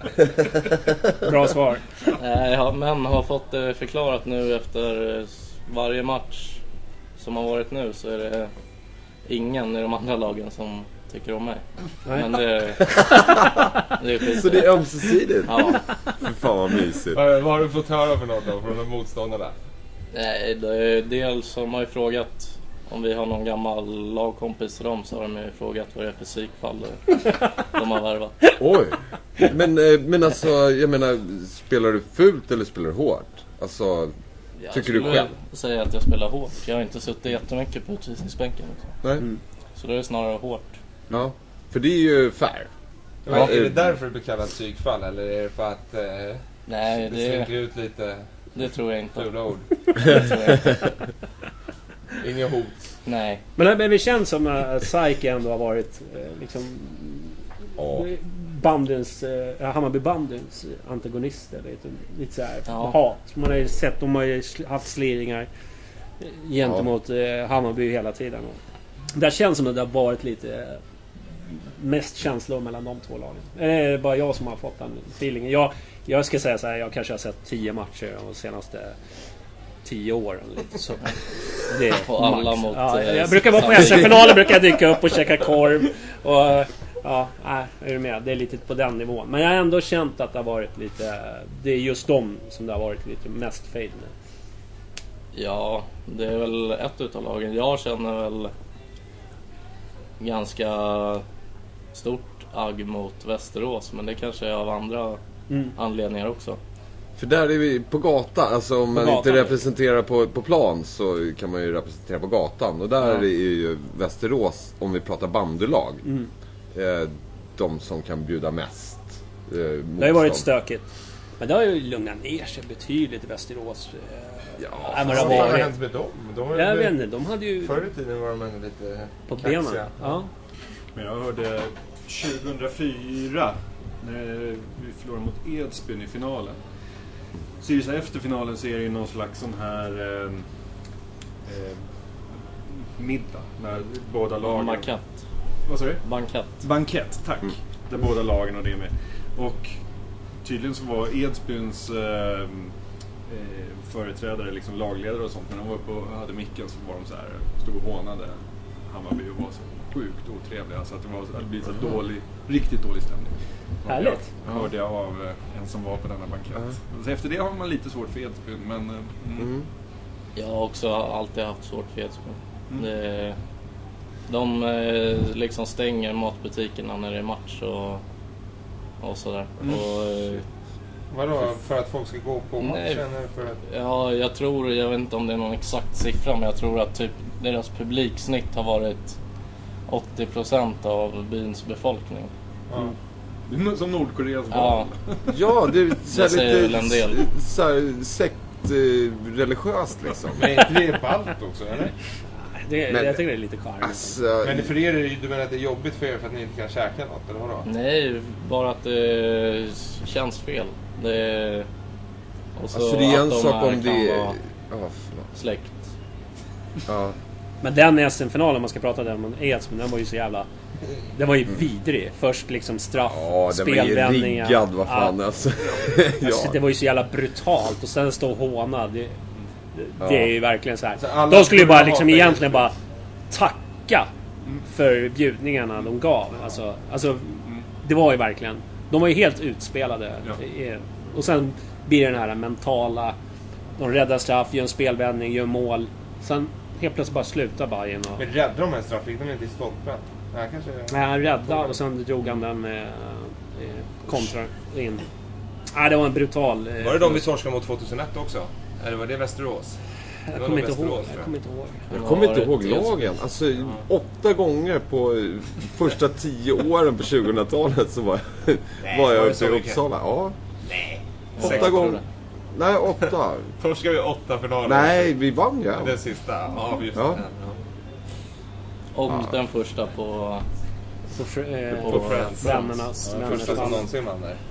Bra svar. Nej, ja, men har fått det förklarat nu efter varje match som har varit nu så är det ingen i de andra lagen som tycker om mig. Nej. Men det, det är skit. Så det är ömsesidigt? Ja. För fan vad mysigt. Vad har du fått höra för något då från de motståndarna? Nej, det är dels som har ju frågat om vi har någon gammal lagkompis till dem, så har de ju frågat vad det är för psykfall de har värvat. Oj. Men, men alltså, jag menar, spelar du fult eller spelar du hårt? Alltså, jag tycker du själv? Jag säga att jag spelar hårt. Jag har inte suttit jättemycket på utvisningsbänken också. Nej. Mm. Så det är snarare hårt. Ja, för det är ju fair. Ja, ja. Är det därför det blir kallat psykfall? Eller är det för att eh, Nej, det, det slinker ut lite det tror jag inte. fula ord? Det tror jag inte. Inga hot. Nej. Men det känns som att Psyche ändå har varit eh, liksom Ja. bandens, eh, Hammarby bandens antagonister. Lite, lite så här Ja. hat. Man har ju sett, de har ju haft slirringar gentemot eh, Hammarby hela tiden. Och det känns som att det har varit lite eh, mest känslor mellan de två lagen. Är det bara jag som har fått den feelingen? Jag, jag ska säga så här, jag kanske har sett tio matcher de senaste tio åren. Lite så. Det är på alla mot, ja, eh, jag brukar vara på S M-finalen, brukar jag dyka upp och käka korv. Och ja, nej, är du med? Det är lite på den nivån. Men jag har ändå känt att det har varit lite, det är just de som det har varit lite mest fade med. Ja, det är väl ett utav lagen. Jag känner väl ganska stort agg mot Västerås, men det kanske är av andra Mm. anledningar också. För där är vi på gatan, alltså om man gatan. inte representerar på, på plan så kan man ju representera på gatan. Och där Ja. är ju Västerås, om vi pratar bandylag, Mm. eh, de som kan bjuda mest eh, Det har ju motstånd. varit stökigt. Men det har ju lugnat ner sig betydligt i Västerås. Ja, Nej, men det Vad har har varit. hänt med dem? De var Jag ju- vet inte, de hade ju Förr i tiden var de ändå lite på kaxiga. benen. Ja. Men jag hörde tjugohundrafyra när vi förlorade mot Edsbyn i finalen. Så just efter finalen så är det ju någon slags sån här eh, eh, middag när båda lagen... Bankett. Vad sa du? Bankett. Bankett, tack. Där båda lagen och det med. Och tydligen så var Edsbyns eh, eh, företrädare, liksom lagledare och sånt, när de var uppe och hade micken så var de så här, stod och hånade Hammarby och var så sjukt otrevliga. Så att det var det blivit så dålig, riktigt dålig stämning. Härligt. Jag hörde jag av eh, en som var på denna bankett. Ja. Så efter det har man lite svårt för Edsbyn, men... eh, Mm. Mm. Jag har också alltid haft svårt för Edsbyn. Mm. Det, de eh, liksom stänger matbutikerna när det är match och, och sådär. Mm. Och, eh, Vadå? För att folk ska gå på matchen? Nej. Eller för att... ja, jag tror, jag vet inte om det är någon exakt siffra, men jag tror att typ deras publiksnitt har varit åttio procent av byns befolkning. Ja. Det är som Nordkoreas Ja, val. Ja, det är så här Det säger väl en lite del. så här sekt eh, religiöst liksom. Men är inte det ballt också, eller? Det, Men- jag tycker det är lite charmigt. Alltså, Men för er, är det- du menar att det är jobbigt för er för att ni inte kan käka något, eller vadå? nej, bara att det känns fel. Det, och så alltså det är en att de sak här om kan det... Ja, vara förlåt. släkt. Ja. Men den S M-finalen, om man ska prata om den, Edsbyn, den var ju så jävla... Den var ju vidrig. Först liksom straff, Ja, den var ju spelvändningar. riggad, vad fan Ja. alltså. Alltså, Ja. det var ju så jävla brutalt. Och sen stå och håna. Det, det, Ja. det är ju verkligen så här. Så alla De skulle ju bara skulle liksom hata egentligen Edsbyn. bara tacka för bjudningarna de gav. Alltså, alltså, det var ju verkligen... De var ju helt utspelade. Ja. Eh, Och sen blir det den här mentala... De räddar straff, gör en spelvändning, gör mål. Sen helt plötsligt bara slutar Bajen och... Men räddade de en straff? Fick de inte i stolpen? Nej, kanske... Nej, han räddade och sen drog han den med eh, kontra in. Nej, det var en brutal... Eh, Var det de vi torskade mot tjugohundraett också? Eller var det Västerås? Det Jag var kommer nog inte ihåg. Västerås, tror Jag kommer inte ihåg. Jag kommer inte ihåg Ja, lagen. Alltså, åtta gånger på eh, första tio åren på tjugohundratalet så var, var var jag det uppe så i mycket? Uppsala. Ja. Nej. Åtta Sex, tror gånger. Nej, åtta. Torskade vi åtta finaler? Nej, vi vann ja. Den sista? Ja, just Ja. det. Och den första på... På, fr- eh, På på Friends. vännernas, Ja, vännernas första som fall. någonsin vann där.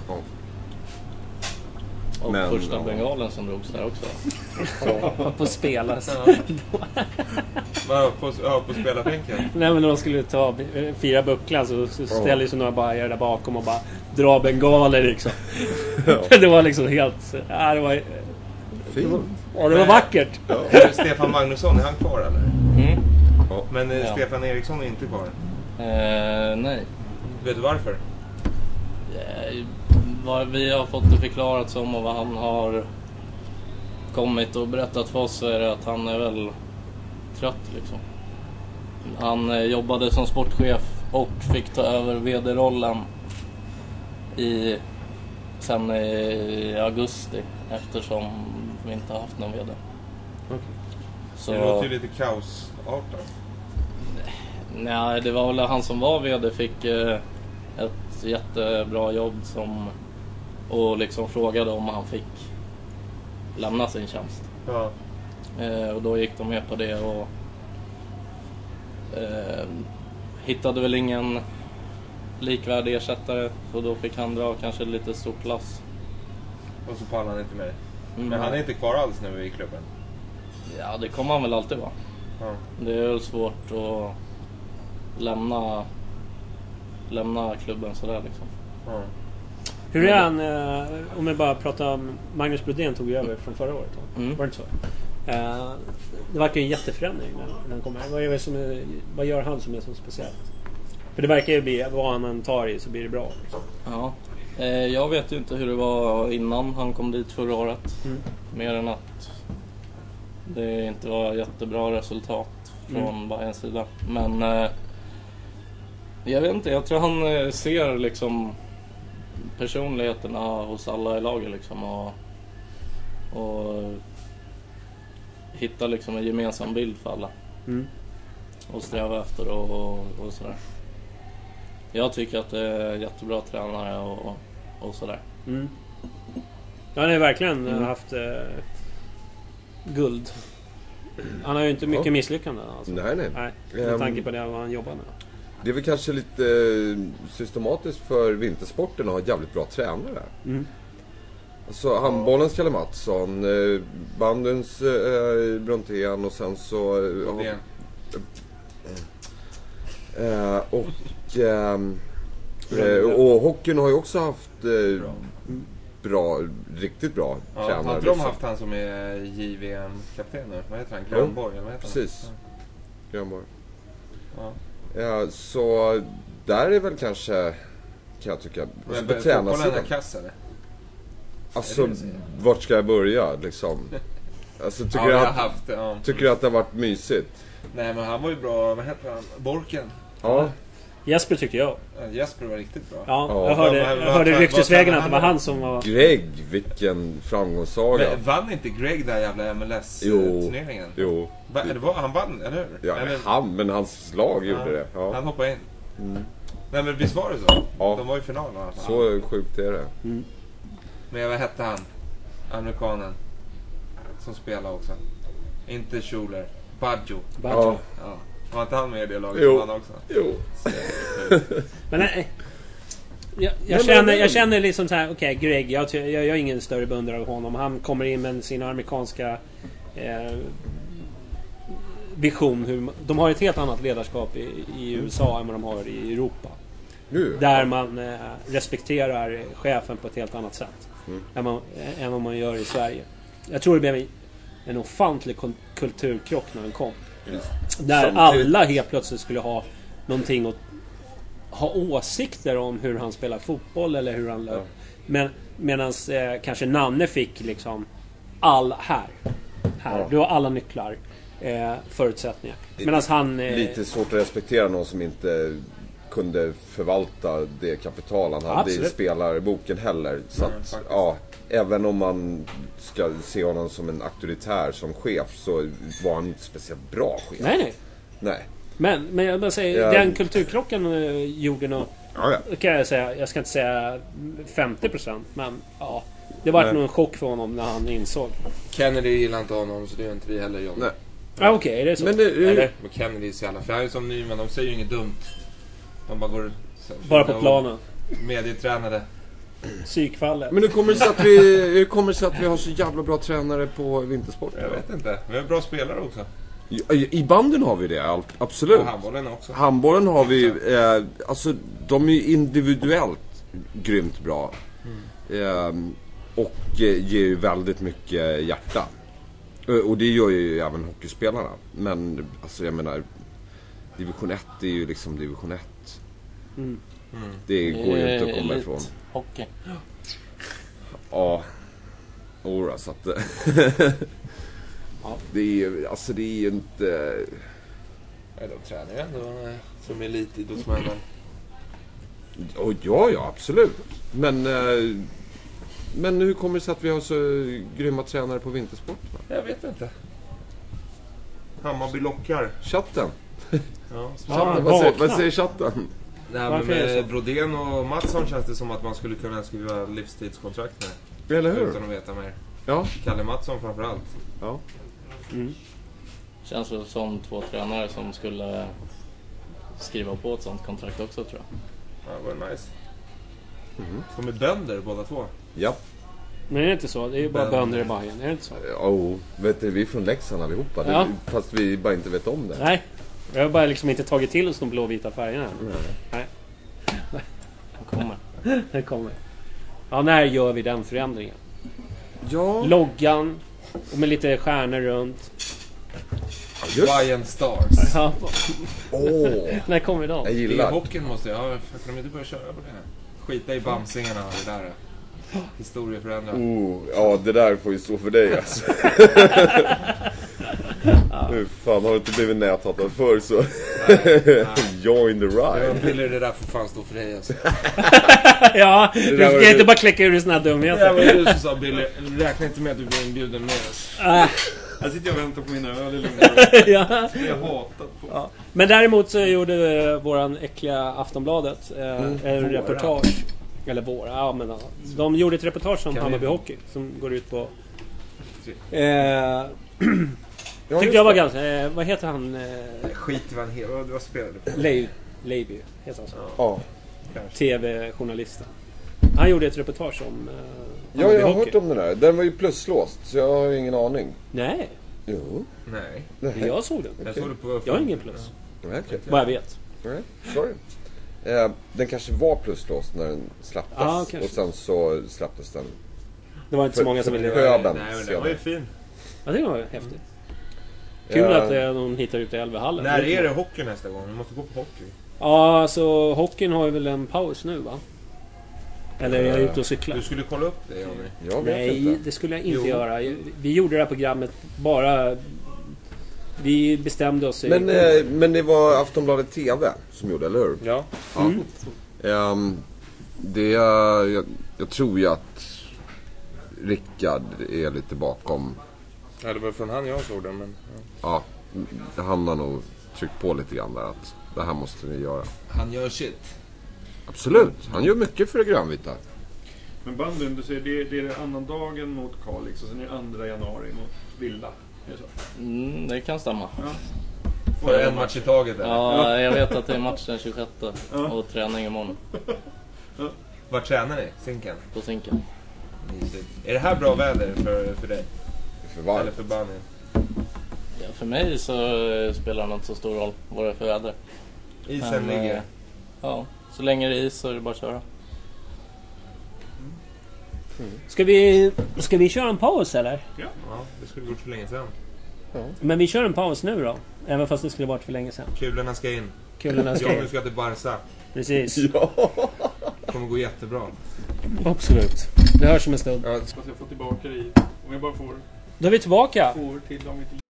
Och Men, första ja. bengalen som drogs där också. På spelas. Var på, ja, på spelarbänken. Nej, men när de skulle ta eh, fyra bucklan så, så ställer sig några bajare där bakom och bara dra bengaler liksom. Det var liksom helt... Ja, det var, Fint. ja, det var vackert. Är Stefan Magnusson, är han kvar eller? Mm. Men eh, Ja. Stefan Eriksson är inte kvar. Eh, nej. Vet du varför? Eh, vad vi har fått det förklarat som och vad han har kommit och berättat för oss så är det att han är väl trött liksom. Han eh, jobbade som sportchef och fick ta över vd-rollen i, sen i augusti eftersom vi inte har haft någon vd. Så, Det låter ju lite kaosartat. nej, det var väl han som var vd fick eh, ett jättebra jobb som, och liksom frågade om han fick lämna sin tjänst. Ja. Eh, och då gick de med på det och eh, hittade väl ingen likvärdig ersättare, så då fick han dra kanske lite stort lass. Och så pallar han inte med. Mm. Men han är inte kvar alls nu i klubben. Ja, det kommer han väl alltid vara. Ja. Det är väl svårt att lämna lämna klubben sådär liksom. Ja. Hur är han, eh, om jag bara pratar om Magnus Brodén tog ju över från förra året då. Mm. Var det inte så? Eh, det verkar ju en jätteförändring när, när han kommer. Vad, är det som är, vad gör han som är så speciellt? För det verkar ju bli, vad han tar i så blir det bra. Liksom. Ja. Eh, jag vet ju inte hur det var innan han kom dit förra året. Mm. Mer än att det inte var jättebra resultat från mm. Bayerns sida. Men eh, jag vet inte, jag tror han eh, ser liksom personligheterna hos alla i laget liksom, och, och hittar liksom en gemensam bild för alla. Mm. Och sträva efter och, och, och sådär. Jag tycker att det är jättebra tränare och, och sådär. Mm. Han har ju verkligen mm. haft eh, guld. Han har ju inte mycket ja. misslyckanden alltså. Nej, nej. nej med tanke på det han jobbar med. Det är väl kanske lite systematiskt för vintersporten att ha jävligt bra tränare. Mm. Alltså handbollens Kalle Mattsson, bandens eh, Brontén och sen så... Eh, eh, och, eh, och hockeyn har ju också haft eh, bra. bra, riktigt bra ja, tränare. Har de haft han som är J V M-kapten nu? Vad heter han? Grönborg? Eller vad heter precis. Han? Grönborg. Ja. Ja, så där är väl kanske, kan jag tycka, men på tränarsidan är kass eller? Alltså, vart ska jag börja liksom? Alltså, tycker, ja, jag att, haft, ja. tycker du att det har varit mysigt? Nej, men han var ju bra, vad heter han? Borken? Ja. Jesper tyckte jag. Ja, Jesper var riktigt bra. Ja, ja. jag hörde, jag hörde ryktesvägen att det var han som var... Greg, vilken framgångssaga. Men vann inte Greg där jävla M L S-turneringen? Jo. Va, det var, han vann, eller hur? Ja, eller? han, men hans lag ja, gjorde det. Ja. Han hoppade in. Mm. Nej, men visst var det så? Ja. De var i final. Va? Så sjukt är det. Mm. Men vad hette han? Amerikanen. Som spelade också. Inte Schuler. Baggio. Baggio. Ja. Ja. Var inte han med i det laget jo. som han också? Jo. Men nej. Jag, jag, men, känner, jag känner liksom så här, okej, okay, Greg, jag, jag, jag är ingen större beundrare av honom. Han kommer in med sina amerikanska eh, vision. Hur, de har ett helt annat ledarskap i, i U S A än vad de har i Europa. Nu. Där man eh, respekterar chefen på ett helt annat sätt mm. än, man, än vad man gör i Sverige. Jag tror det blev en ofantlig kulturkrock när den kom. Mm. Där samtidigt alla helt plötsligt skulle ha någonting att ha åsikter om hur han spelar fotboll eller hur han löper. Ja. Men medans eh, kanske Nanne fick liksom all här. Här. Ja. Du har alla nycklar. Eh, förutsättningar. Medans han... Eh, lite svårt att respektera någon som inte kunde förvalta det kapital han hade absolut. I spelarboken heller. Så mm, att, ja, även om man ska se honom som en auktoritär som chef så var han inte speciellt bra chef. Nej, nej. Nej. Men, men jag bara säger, ja. Den kulturkrocken uh, gjorde nog, ja, ja. kan jag säga, jag ska inte säga femtio procent, men ja, det var nog en chock för honom när han insåg. Kennedy gillar inte honom, så det är inte vi heller, John. Nej. Ja, okej, okay, är det så? Men, det, Eller? men Kennedy är så jävla, för han är som ny, men de säger ju inget dumt. De bara går... Bara på planen. Medietränade. Psykfallet. Men hur kommer det sig att vi, hur kommer det sig att vi har så jävla bra tränare på vintersport? Jag vet inte. Vi har bra spelare också. I, i banden har vi det, absolut. Och handbollen också. Handbollen har vi, eh, alltså de är individuellt grymt bra. Mm. Eh, och eh, ger ju väldigt mycket hjärta. Och det gör ju även hockeyspelarna. Men alltså jag menar, division ett är ju liksom division ett. Mm. Mm. Det går ju inte att komma ifrån. Hockey. Ja. Ora, så att ja. Det är ju, alltså det är ju inte... Ja, de tränar ju ändå som elitidrottsmännen. Oh, ja, ja, absolut. Men, men hur kommer det sig att vi har så grymma tränare på vintersport? Jag vet inte. Hammarby lockar. Chatten. Ja, chatten. Vad, säger, vad säger chatten? Nej, men med Brodén och Mattsson känns det som att man skulle kunna skriva livstidskontrakt med. Eller hur? Utan att veta mer. Ja. Kalle Mattsson framförallt. Ja. Mm. Känns väl som två tränare som skulle skriva på ett sånt kontrakt också, tror jag. Ja, vad nice. Mm. De är bönder båda två. Ja. Men är det inte så? Det är ju bara bönder i Bayern, är det inte så? Ja, oh, vet du, vi är från Leksand allihopa. Ja. Det, fast vi bara inte vet om det. Nej, jag har bara liksom inte tagit till oss de blåvita färgerna. Nej. Nej. Den kommer. Den kommer. Ja, när gör vi den förändringen? Ja. Loggan och med lite stjärnor runt. Bayern Stars. Ja. Åh. När kommer de? Jag Det är gillar. hockeyn måste jag. Ja, kan de inte börja köra på det här? Skita i bamsingarna och det där. Historieförändra. Oh, ja, det där får ju stå för dig alltså. Nu fan, har du inte blivit näthatad förr så join the Ja, ride. Billy, det där får fan stå för dig alltså. Ja, du där var ska det- inte bara kläcka ur såna här dumheter. Ja, men du som sa Billy, räkna inte med att du blir inbjuden med oss. Ah, Jag sitter och väntar på mina öl i lugn. ja. Jag har hatat på. Ja. Men däremot så gjorde eh, våran äckliga Aftonbladet eh, en reportage. Eller våra, ja men ja. De gjorde ett reportage om Kan Hammarby vi- Hockey som går ut på... Eh, Ja, tyckte just jag var det. ganska... Eh, vad heter han? Eh, Skit i vad han heter. Vad- Vad spelade du på? Leib, Leiby heter han så. Ja. T V-journalisten. Han gjorde ett reportage om eh, Ja, Hammarby jag har Hockey. hört om den där. Den var ju pluslåst, så jag har ingen aning. Nej, Jo. Nej. Nej. jag såg den. Jag såg det på... Jag har ingen plus. Nej, okej. Vad jag vet. Nej, sorry. Eh, den kanske var pluslåst när den släpptes. Ja, kanske. Och sen så släpptes den. Det var inte så många som ville... Sjöben. Nej, men den var ju fin. Jag tycker det var häftigt. Kul Ja. att eh, de hittar ut i Älvehallen. När är det hockey nästa gång? Vi måste gå på hockey. Ja, så hockeyn har ju väl en paus nu, va? Eller är jag ute och cyklar? Du skulle kolla upp det, Johnny. Jag vet Nej, inte. det skulle jag inte Jo. göra. Vi gjorde det här programmet bara... Vi bestämde oss... i- Men, eh, men det var Aftonbladet T V som gjorde, eller hur? Ja. Ja. Ehm, det, jag, jag tror ju att Rickard är lite bakom. Ja, det var från han jag såg den, men... Ja. Ja, han har nog tryckt på lite grann där att det här måste ni göra. Han gör shit. Absolut, han gör mycket för det grönvita. Men bandyn, du säger det, det är annandagen mot Kalix och sen är det andra januari mot Villa. Är det så? Mm, det kan stämma. För en match i taget, eller? Ja, jag vet att det är match den tjugosjätte Ja. och träning imorgon Var tränar ni? Sinken? på Zinken. Mysigt. Är det här bra väder för, för dig? För varmt. Eller för bandyn? Ja, för mig så eh, spelar det inte så stor roll vad det är för väder. Isen Men, ligger. eh, Ja, så länge det är is så är det bara att köra. Ska vi, ska vi köra en paus, eller? Ja, det skulle gått för länge sedan. Men vi kör en paus nu då. Även fast det skulle varit för länge sedan. Kulorna ska in. Kulorna ska Jag in. nu ska till Barca. Precis. Ja. Det kommer gå jättebra. Absolut. Det hörs om en stund. Ja, Fast jag får tillbaka det i. Om jag bara får, Då är vi tillbaka. får till dem lite.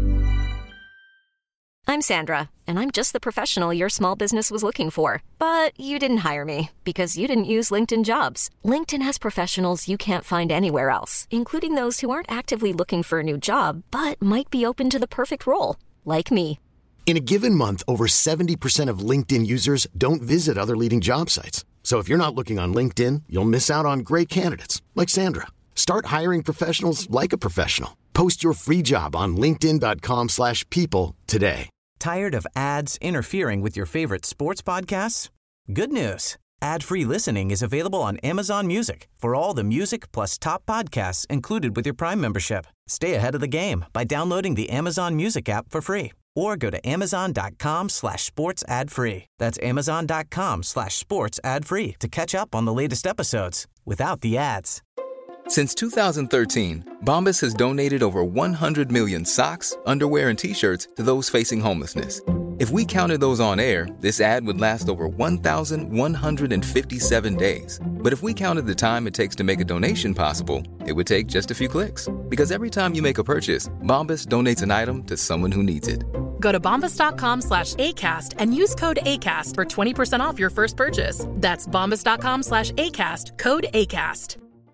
I'm Sandra, and I'm just the professional your small business was looking for. But you didn't hire me because you didn't use LinkedIn Jobs. LinkedIn has professionals you can't find anywhere else, including those who aren't actively looking for a new job, but might be open to the perfect role, like me. In a given month, over seventy percent of LinkedIn users don't visit other leading job sites. So if you're not looking on LinkedIn, you'll miss out on great candidates like Sandra. Start hiring professionals like a professional. Post your free job on linkedin dot com slash people today. Tired of ads interfering with your favorite sports podcasts? Good news. Ad-free listening is available on Amazon Music for all the music plus top podcasts included with your Prime membership. Stay ahead of the game by downloading the Amazon Music app for free or go to amazon dot com slash sports ad free. That's amazon dot com slash sports ad free to catch up on the latest episodes without the ads. Since two thousand thirteen, Bombas has donated over one hundred million socks, underwear, and T-shirts to those facing homelessness. If we counted those on air, this ad would last over one thousand one hundred fifty-seven days. But if we counted the time it takes to make a donation possible, it would take just a few clicks. Because every time you make a purchase, Bombas donates an item to someone who needs it. Go to bombas dot com slash ACAST and use code ACAST for twenty percent off your first purchase. That's bombas dot com slash ACAST, code ACAST.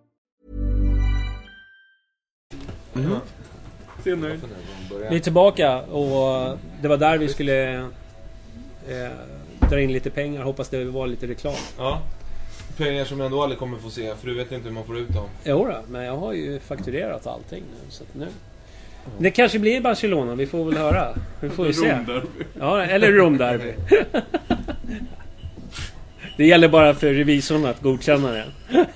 Mm. Se nöjd. Vi är tillbaka och det var där vi skulle eh, dra in lite pengar. Hoppas det var lite reklam. Ja. Pengar som jag ändå aldrig kommer få se, för du vet inte hur man får ut dem. Jo då, men jag har ju fakturerat allting nu, så att nu. Det kanske blir Barcelona, vi får väl höra. Vi får ju se. Romderby. Ja, eller Romderby. Det gäller bara för revisorn att godkänna det.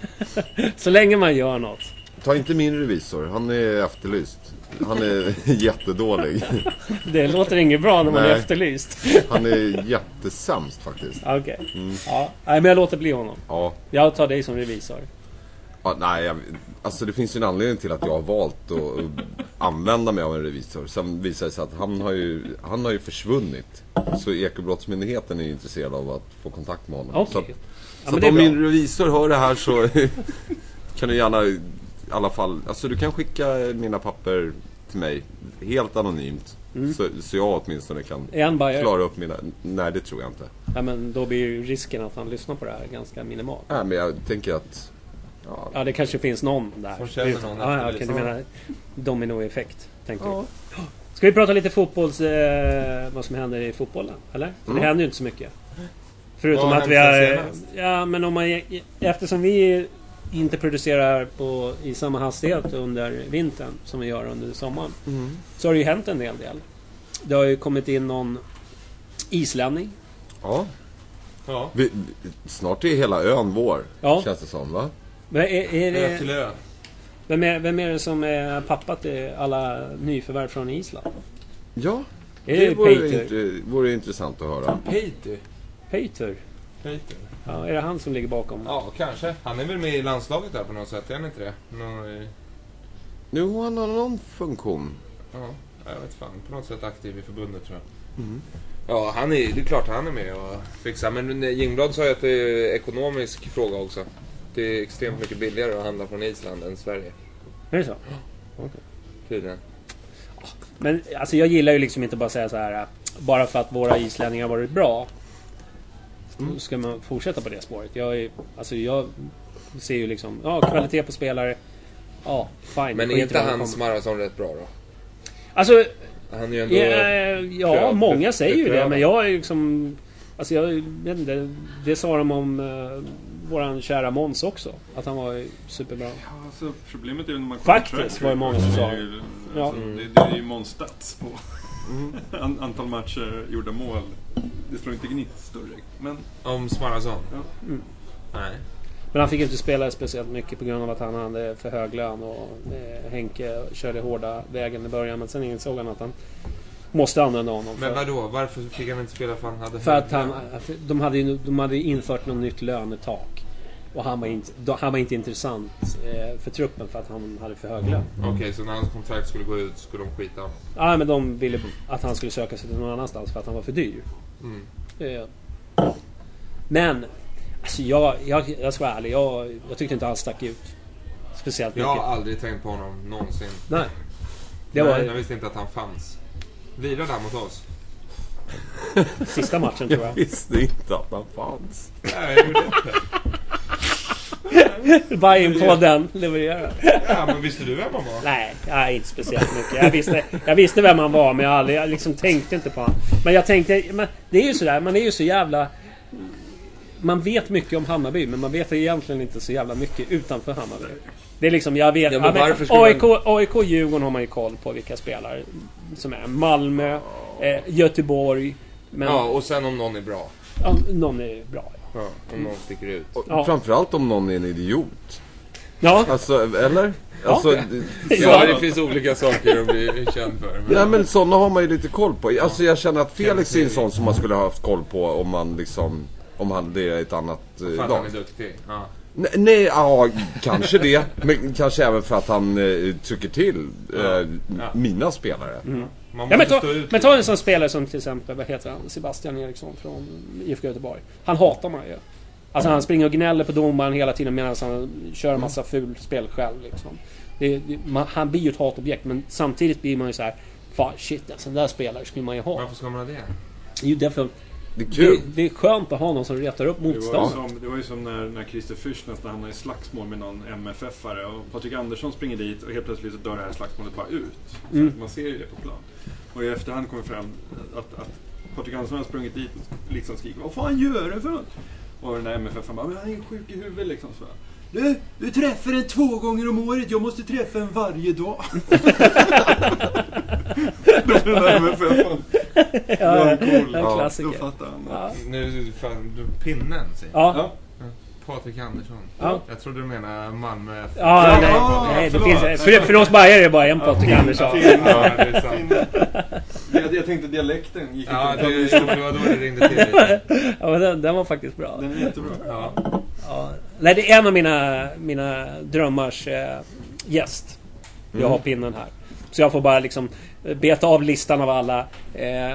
Så länge man gör något. Ta inte min revisor, han är efterlyst. Han är jättedålig. Det låter inget bra när man Nej. är efterlyst. Han är jättesämst faktiskt. Okej. Okay. Mm. Ja, nej, men jag låter bli honom. Ja. Jag tar dig som revisor. Ja, nej, jag, alltså det finns ju en anledning till att jag har valt att, att använda mig av en revisor. Sen visar det sig att han har ju, han har ju försvunnit. Så Ekobrottsmyndigheten är ju intresserad av att få kontakt med honom. Okay. Så, att, ja, så att om min revisor hör det här så kan du gärna i alla fall, alltså du kan skicka mina papper till mig helt anonymt. Mm. Så, så jag åtminstone kan klara upp mina... Nej, det tror jag inte. Ja, men då blir ju risken att han lyssnar på det här ganska minimal. Nej, men jag tänker att... Ja, ja det kanske finns någon där. Som känner någon. Ja, ja, kan du mena dominoeffekt, tänker ja. jag. Ska vi prata lite fotbolls... Eh, vad som händer i fotbollen, eller? För mm. det händer ju inte så mycket. Förutom att vi har... Ja, men om man... Eftersom vi inte producerar på, i samma hastighet under vintern som vi gör under sommaren, mm. så har det ju hänt en del del. Det har ju kommit in någon islänning. Ja. ja. Vi, snart är hela ön vår, ja. Känns det som, va? Men är, är det, till ön. Vem är, vem är det som är pappa till alla nyförvärv från Island? Ja, är det, det vore, int- vore intressant att höra. Peter. Peter? Peter. Ja, är det han som ligger bakom? Ja, kanske. Han är väl med i landslaget där på något sätt, är han inte det? Någon... Nu har han någon funktion. Ja, jag vet fan. På något sätt aktiv i förbundet, tror jag. Mm. Ja, han är, det är klart han är med och fixar. Men Jingblad sa ju att det är ekonomisk fråga också. Det är extremt mycket billigare att handla från Island än Sverige. Är det så? Okay. Tydligen. Men alltså jag gillar ju liksom inte bara säga så här, bara för att våra islänningar har varit bra. Mm. Ska man fortsätta på det spåret? Jag är, alltså jag ser ju liksom, ja, kvalitet på spelare. Ja, fine. Men är inte hans Marathon rätt bra då? Alltså, han är ju ändå ja, ja många säger ju det, men jag är liksom, alltså jag vet inte, det sa de om uh, våran kära Måns också, att han var superbra. Ja, alltså problemet är ju när man faktiskt var det många som sa. Det är ju, ja. alltså, det, det är ju Måns stats på mm. antal matcher, gjorda mål. Det slår inte gnitt större. Men om Smarason. Ja. Mm. Nej. Men han fick inte spela speciellt mycket på grund av att han hade för hög lön och eh, Henke körde hårda vägen i början, men sen insåg han att han måste använda honom. Men vadå? Varför fick han inte spela för han hade för att han, de hade ju, de hade infört något nytt lönetak. Och han var inte, han var inte intressant eh, för truppen för att han hade för hög lön. Okej, okay, så när hans kontrakt skulle gå ut skulle de skita honom? Ja, men de ville att han skulle söka sig till någon annanstans för att han var för dyr. Mm. Eh, men alltså jag, jag, jag ska vara ärlig, jag, jag tyckte inte han stack ut speciellt mycket. Jag har aldrig tänkt på honom någonsin. Nej. Det var... Nej, jag visste inte att han fanns. Lirade han mot oss? Sista matchen tror jag. Jag visste inte att han fanns. Nej, jag gjorde inte. Bara in på den leverera. Ja, men visste du vem han var? Nej, nej, inte speciellt mycket. Jag visste, jag visste vem han var, men jag, aldrig, jag liksom tänkte inte på honom. Men jag tänkte, men det är ju sådär, man är ju så jävla... Man vet mycket om Hammarby, men man vet egentligen inte så jävla mycket utanför Hammarby. Det är liksom, jag vet... Ja, men ja, men A I K, man... A I K Djurgården har man ju koll på vilka spelare som är. Malmö, eh, Göteborg... Men... Ja, och sen om någon är bra. Ja, någon är bra. Ja, om någon sticker ut. Och ja. Framförallt om någon är en idiot. Ja. Alltså, eller? Ja. Alltså, ja, det finns olika saker att bli känd för. Nej, men sådana har man ju lite koll på. Alltså, jag känner att Felix är en sån som man skulle ha haft koll på om man liksom... Om han det är ett annat lag. För att han är duktig. Ja. Nej, nej, ja, kanske det. Men kanske även för att han eh, trycker till eh, ja. Ja. mina spelare. Mm. Ja, men, ta, men ta en sån spelare som till exempel, vad heter han? Sebastian Eriksson från I F K Göteborg. Han hatar man ju. Alltså han springer och gnäller på domaren hela tiden medan han kör en massa ful spel själv liksom. Det, det, man, han blir ju ett hatobjekt, men samtidigt blir man ju så här, fan shit, en sån där spelare skulle man ju ha. Varför ska man ha det? Jo, därför det är kul. Det, det är skönt att ha någon som retar upp motstånd. Det, det var ju som när, när Christer Fürst nästan hamnade i slagsmål med någon M F F-are och Patrik Andersson springer dit och helt plötsligt så dör det här slagsmålet bara ut. Så mm. man ser ju det på plan. Och i efterhand kommer fram att, att Patrik Andersson har sprungit dit och liksom skriker, vad fan gör det för något? Och den där M F F-aren bara, men han är sjuk i huvudet liksom så. Du, du träffar en två gånger om året. Jag måste träffa en varje dag. Nej, men för fan. Ja, cool. En klassiker. Då fattar han. Ja. Nu fan, du pinnen säger. Ja. Ja. Patrik Andersson. Ja. Jag trodde du menade Malmö. Ja, nej, ja, nej, det finns, för, för oss bajare är det bara en Patrik Andersson. Ja, det är sant. jag, jag tänkte dialekten gick ja, inte. Det, det var då det ringde till lite. Ja, men den, den var faktiskt bra. Den är jättebra. Ja. Ja. Nej, det är en av mina, mina drömmars äh, gäst. Jag Mm. har pinnen här. Så jag får bara liksom beta av listan av alla äh,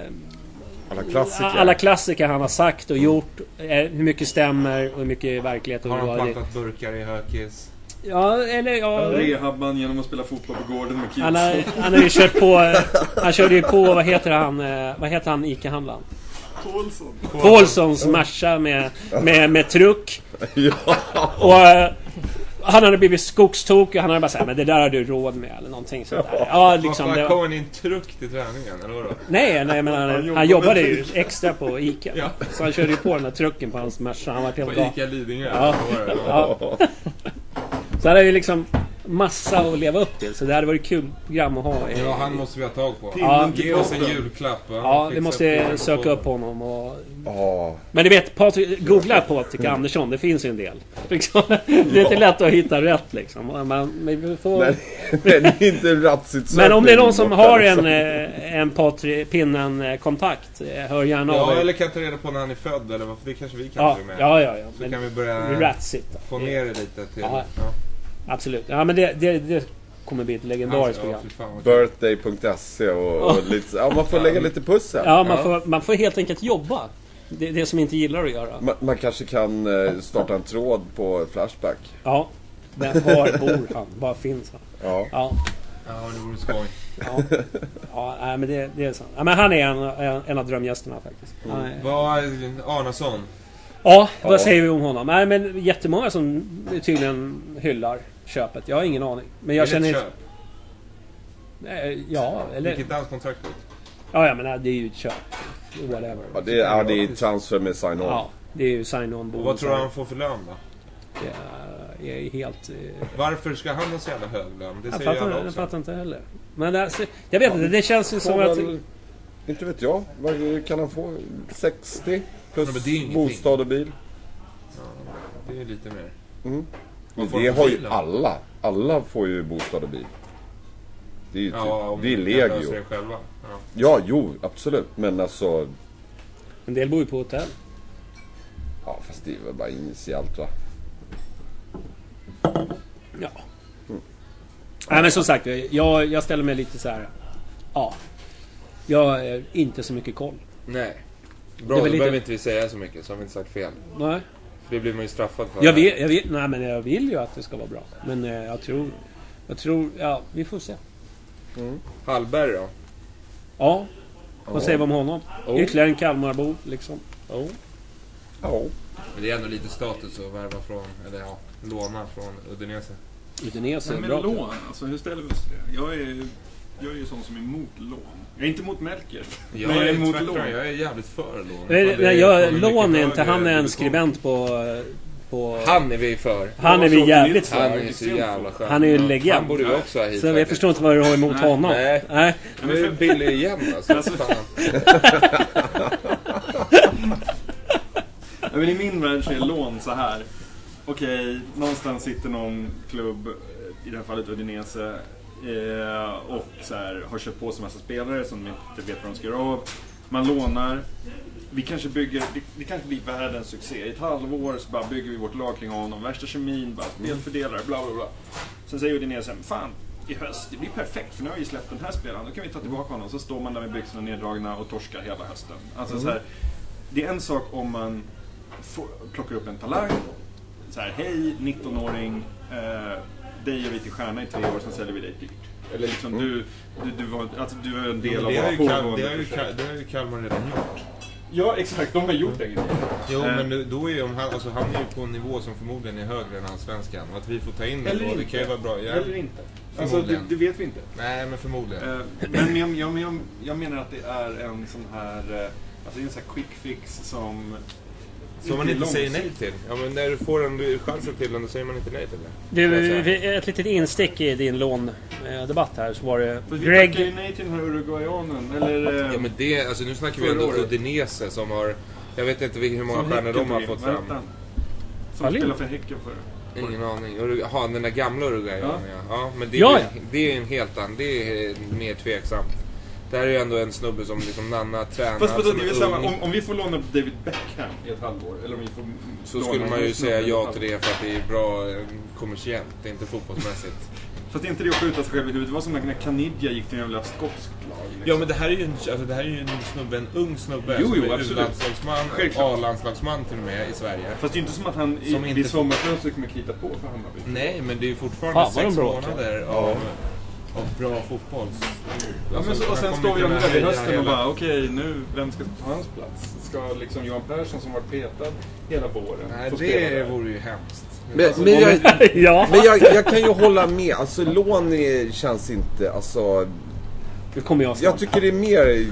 Alla klassiker. alla klassiker han har sagt och gjort, eh, hur mycket stämmer och hur mycket verklighet. Och har han vad det- plantat burkar i hökis? Ja, eller ja, Rehabban genom att spela fotboll på gården med kids. han har, han har ju kört på. Han körde ju på, vad heter han, eh, vad heter han Ica-handlaren? Paulsson. Paulssons Merca med, med, med truck. Ja. Och eh, han hade blivit skogstokig och han hade bara sagt, men det där har du råd med eller någonting sånt där. Ja, liksom Varför det kom var... han i en truck till träningen, eller vadå? Nej, nej, men han, Han han, jobbade jobbade med ju extra på Ica. Ja. Så han körde ju på den där trucken på hans Merca. Han var helt På bra. Ica Lidingö? Ja. eller vad var det? Ja. Så han hade ju liksom massa att leva upp till. Så det hade varit kul program att ha. Ja, han måste vi ha tag på. Ja. Ge oss en julklapp. Ja, vi måste söka upp honom och... Ja. Men du vet, Patrik, googla Patrik Andersson, det finns ju en del. Liksom, det är inte lätt att hitta rätt liksom. Man, men, vi får... Men, men det är inte ratsigt. Men om det är någon som har en, liksom. eh, en Patrik Pinnen kontakt, eh, hör gärna av Ja, er. eller kan ta reda på när han är född, eller vad, för det kanske vi kan Ja, med. ja, ja, ja. Så Men kan vi börja ratsigt, få ner det lite till... Ja. Ja. Absolut. Ja, men det, det, det kommer bli ett legendariskt Ja, program. fy fan vad kul. Birthday punkt se och, och lite, ja, man får lägga lite pussel. Ja, man får, man får helt enkelt jobba. Det, det som inte gillar att göra. Man, man kanske kan eh, starta en tråd på Flashback. Ja. Men var bor han? Var finns han? Ja. Ja. Ja, det vore skoj. Ja, ja nej, men det, det är sant. Ja, men han är en, en, en av drömgästerna faktiskt. Mm. Han är- Vad Arnason? Ja, vad Ja. säger vi om honom? Nej, men jättemånga som tydligen hyllar köpet. Jag har ingen aning. Men jag Är det känner ett inte... köp? Nej, Ja, eller... Vilket danskontrakt ut? Ja, ja, men nej, det är ju ett köp. Whatever. Ja, det är, ja, det är transfer med sign-on. Ja, det är ju sign-on Och bonus. vad tror du han får för lön då? Det är helt... eh, Varför ska han ha så jävla hög lön? Det Jag säger ju alla fattar, jag också. fattar inte heller. Men alltså, jag vet inte, det känns ju som Får att... väl, inte vet jag, vad kan han få? sextio plus Ja, men det är ju ingenting. bostad och bil. Ja, det är lite mer. Mm. Vad får Det han för har ju bil då? alla. Alla får ju bostad och bil. Det är ju typ, Ja, om det är de kan legio. lösa det själva. Ja. Ja, jo, absolut. Men alltså, En del bor ju på hotell. ja, fast det är väl bara initialt, va? Ja. Nej, men som sagt, jag, jag ställer mig lite så här. Ja. Jag har inte så mycket koll. Nej. Det Bra, är då väl lite- behöver inte vi säga så mycket, så har vi inte sagt fel. Nej. För det blir man ju straffad för. Jag vill, jag vill, nej, men jag vill ju att det ska vara bra. Men eh, jag tror... Jag tror... Ja, vi får se. Mm. Hallberg då? Ja. Vad Ja. säger vi om honom? Oh. Ytterligare en Kalmarbo, liksom. Oh. Ja. Men det är ändå lite status att värva från, eller ja, låna från Udinese. Udinese är Men bra. lån, alltså hur ställer vi oss till det? Jag är, jag är ju sån som är emot lån. Jag är inte emot Melker. Jag men jag är är emot tvärtom, lån. jag är jävligt för lån. Nej, Fan, det nej, är- jag, får lån mycket är inte... högre Han är en produktion. skribent på... på Han är vi för. Han är vi jävligt Han för. är så jävla skön. Han är ju en legend. Han borde vi också ha hit. Så jag faktiskt. förstår inte vad du har emot Nej. honom. Nej. Nej. Han är billig igen alltså. Fan. Ja, men i min värld så är lån så här. Okej, någonstans sitter någon klubb, i det här fallet Udinese, eh, och så här, har köpt på sig massa spelare som inte vet vad de ska göra av. Man lånar. Vi kanske bygger, det, det kanske blir världens succé. I ett halvår så bara bygger vi vårt lag kring honom. Värsta kemin, bara spelfördelare, bla bla bla. Sen säger Udinese, fan, i höst, det blir perfekt för nu har vi släppt den här spelaren. Då kan vi ta tillbaka honom. Så står man där med byxorna neddragna och torskar hela hösten. Alltså så här, det är en sak om man får, plockar upp en talang. Så här, hej, nittonåring, eh, dig gör vi till stjärna i tre år, sen säljer vi dig dyrt. Eller liksom du, du, du, var, alltså, du är en del Men av det har våra ju Kal- pågående det har ju projekt. Kal- det har ju Kalmar redan gjort. Ja, exakt, de har gjort det. Jo, Eh. men nu- då är ju om han, alltså, han är ju på en nivå som förmodligen är högre än allsvenskan. Och att vi får ta in det Eller då, det inte. kan ju vara bra. Ja, Eller inte. Alltså, det, förmodligen. det vet vi inte. Nej, men förmodligen. Eh, men jag, jag, jag, jag menar att det är en sån här, eh, alltså det är en sån här quick fix som, Som man inte säger nej till. Ja, men när du får en chansen till den, då säger man inte nej till det. Du, ett litet instick i din låndebatt här så var det vi Greg... tackar ju nej till den här Uruguayanen. Eller... Ja, men det, alltså nu snackar vi ändå Udinese som har... Jag vet inte hur många stjärnor de har fått fram. Som spelar för Häcken för. Ingen aning. Jaha, den där gamla Uruguayanen, ja. ja. Ja, men det är, ja, ja. det är en helt annan. Det är mer tveksamt. Det här är ju ändå en snubbe som liksom Nanna tränar. Fast vadå, det är samma. Om, om vi får låna David Beckham i ett halvår, eller om vi får så skulle man ju säga ja till det för att det är bra kommersiellt, det är inte fotbollsmässigt. Fast inte det att skjuta sig själv i huvudet. Det var som när Canidja gick till en jävla skotsk lag. Liksom. Ja, men det här är ju en, alltså, det här är ju en snubbe, en ung snubbe. Jo, jo, som är absolut. U-landslagsman, A-landslagsman till och med i Sverige. Fast det är ju inte som att han som i, inte... i sommarfönstret kommer krita på för Hammarby. Nej, men det är ju fortfarande Fan, sex månader av, av bra fotboll. Ja, alltså, men så, och sen står vi om det i hösten och bara, okej, okay, nu, vem ska ta hans plats? Ska liksom Johan Persson som varit petad hela våren? Nej, det vore ju hemskt. Men, alltså, men, jag, ja. men jag, jag kan ju hålla med. Alltså lån är, känns inte, alltså... Det kommer jag jag tycker det är mer,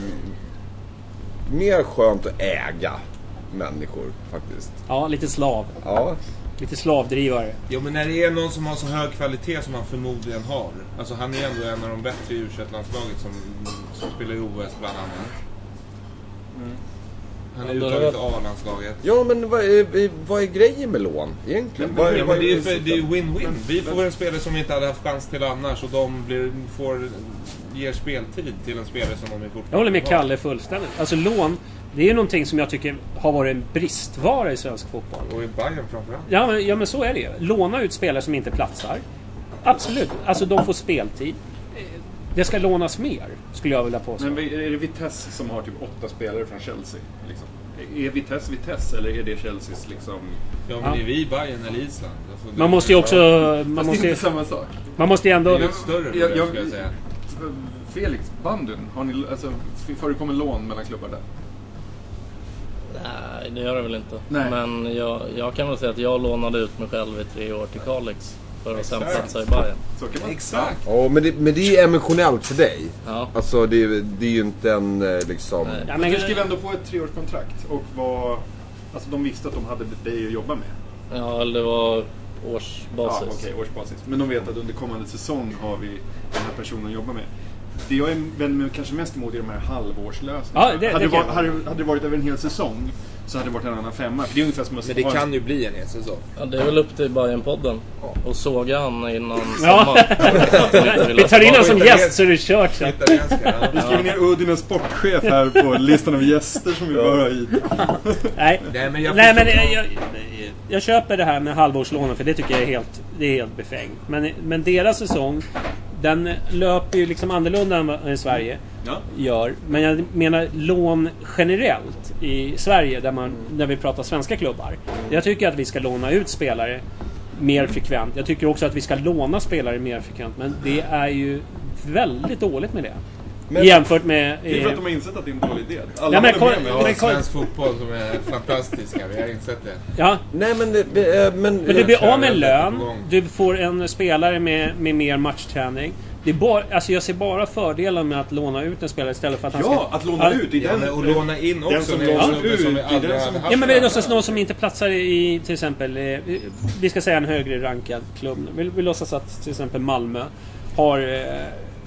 mer skönt att äga människor faktiskt. Ja, lite slav. Ja. Lite slavdrivare. Jo, men när det är någon som har så hög kvalitet som han förmodligen har. Alltså han är ändå en av de bättre i U tjugoett-landslaget som, som spelar i O S bland annat. Mm. Han är uttaget A-landslaget. Ja, men vad är, vad är grejen med lån egentligen? Ja, vad, men vad, det är för, det är win-win. Vi får en spelare som vi inte hade haft chans till annars och de blir, får, ger speltid till en spelare som de är fortfarande. Jag håller med Kalle fullständigt. Alltså lån, det är ju någonting som jag tycker har varit en bristvara i svensk fotboll. Och i Bayern framförallt. Ja, men, ja, men så är det ju. Låna ut spelare som inte platsar. Absolut. Alltså de får speltid. Det ska lånas mer, skulle jag vilja påstå. Men är det Vitesse som har typ åtta spelare från Chelsea? Liksom? Är Vitesse Vitesse eller är det Chelseas liksom... Ja, men är vi Bayern eller Island? Alltså, man måste ju också... Man Fast måste, det är inte samma sak. Man måste ju ändå... Det är ett större problem, jag, jag, skulle jag säga. Felix, bandyn, har ni... Alltså, förekommer lån mellan klubbar där? Nej, det gör det väl inte. Nej. Men jag, jag kan väl säga att jag lånade ut mig själv i tre år till Kalix. För att sen platsa i Bayern. Så kan man. Exakt. Ja, men det, men det är emotionellt för dig. Ja. Alltså det, det är ju inte en liksom... Nej. Ja, men du skrev ändå på ett treårskontrakt. Och var... Alltså de visste att de hade dig att jobba med. Ja, eller det var årsbasis. Ja, okej, okay, årsbasis. Men de vet att under kommande säsong har vi den här personen att jobba med. Det jag är väl kanske mest emot är de här halvårslösningarna. Ja, det, hade, det var, hade, hade det varit över en hel säsong så hade det varit en annan femma. För det är ungefär som att men det kan ju bli en hel säsong. Ja, det är väl upp till Bayern-podden. Ja. Och såga han innan ja. sommar. Vi tar in honom som gäst så är det kört. Så. Vi skriver ner Udines sportchef här på listan av gäster som vi bör ha hit. Nej, Nej, men, jag, Nej, men jag, jag, jag köper det här med halvårslånen för det tycker jag är helt, det är helt befängt. Men, men deras säsong, den löper ju liksom annorlunda än Sverige ja. gör. Men jag menar lån generellt i Sverige där, man, där vi pratar svenska klubbar. Jag tycker att vi ska låna ut spelare mer frekvent. Jag tycker också att vi ska låna spelare mer frekvent. Men det är ju väldigt dåligt med det. Men, jämfört med... Det är för att de har insett att det är en dålig idé. Alla ja, men, med med. Vi har svensk fotboll som är fantastiska. Vi har insett det. Ja. Nej, men... Det, men men du blir av med lön. Du får en spelare med, med mer matchträning. Det är bara, alltså jag ser bara fördelar med att låna ut en spelare istället för att han ja, ska... att låna ut. Ja, den, och låna in också. Den som lånar ut. Som är den som ja, men vi låtsas någon som inte platsar i till exempel... Vi ska säga en högre rankad klubb. Vi, vi låtsas att till exempel Malmö har... Eh,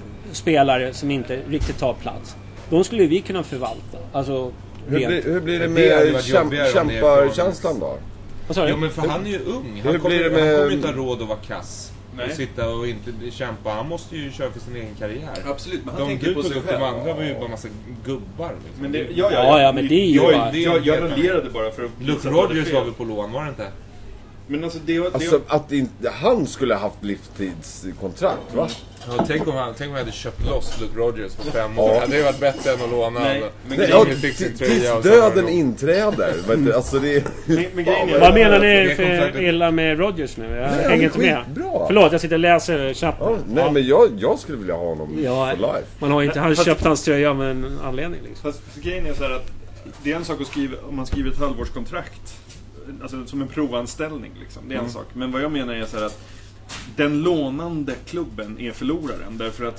spelare som inte riktigt tar plats. De skulle vi kunna förvalta. Alltså, hur, blir, hur blir det med det kämp, kämparkänslan då? Ja, men för han är ju ung. Han hur kommer, blir det med... han kommer inte ha råd att vara kass. Nej. Och sitta och inte kämpa. Han måste ju köra för sin egen karriär. Absolut, men han de tänker på sig själv. De andra var ju bara massa gubbar. Liksom. Men det, ja, ja, ja, ja, men det är ju jag, bara... jag, jag raljerade bara för att... Luke Rodgers var väl på lån, var det inte? Men alltså, det, det, alltså att inte, han skulle ha haft livstidskontrakt, va? Ja, tänk om han, tänk om han hade köpt loss Luke Rodgers på fem år. Ja. Det hade ju varit bättre än att låna. Nej, men Nej, ja, tills döden inträder. Men, alltså det, men, men grejen, vad menar ni för illa med Rodgers nu? Jag nej, hänger inte med. Bra. Förlåt, jag sitter och läser chatten. Ja, nej, ja. men jag, jag skulle vilja ha honom ja, for life. Man har inte, han fast, köpt hans tröja med en anledning. Liksom. Fast grejen är så här att det är en sak att skriva, om man skriver ett halvårskontrakt. Alltså som en provanställning liksom. Det är en mm. sak. Men vad jag menar är så här att den lånande klubben är förloraren. Därför att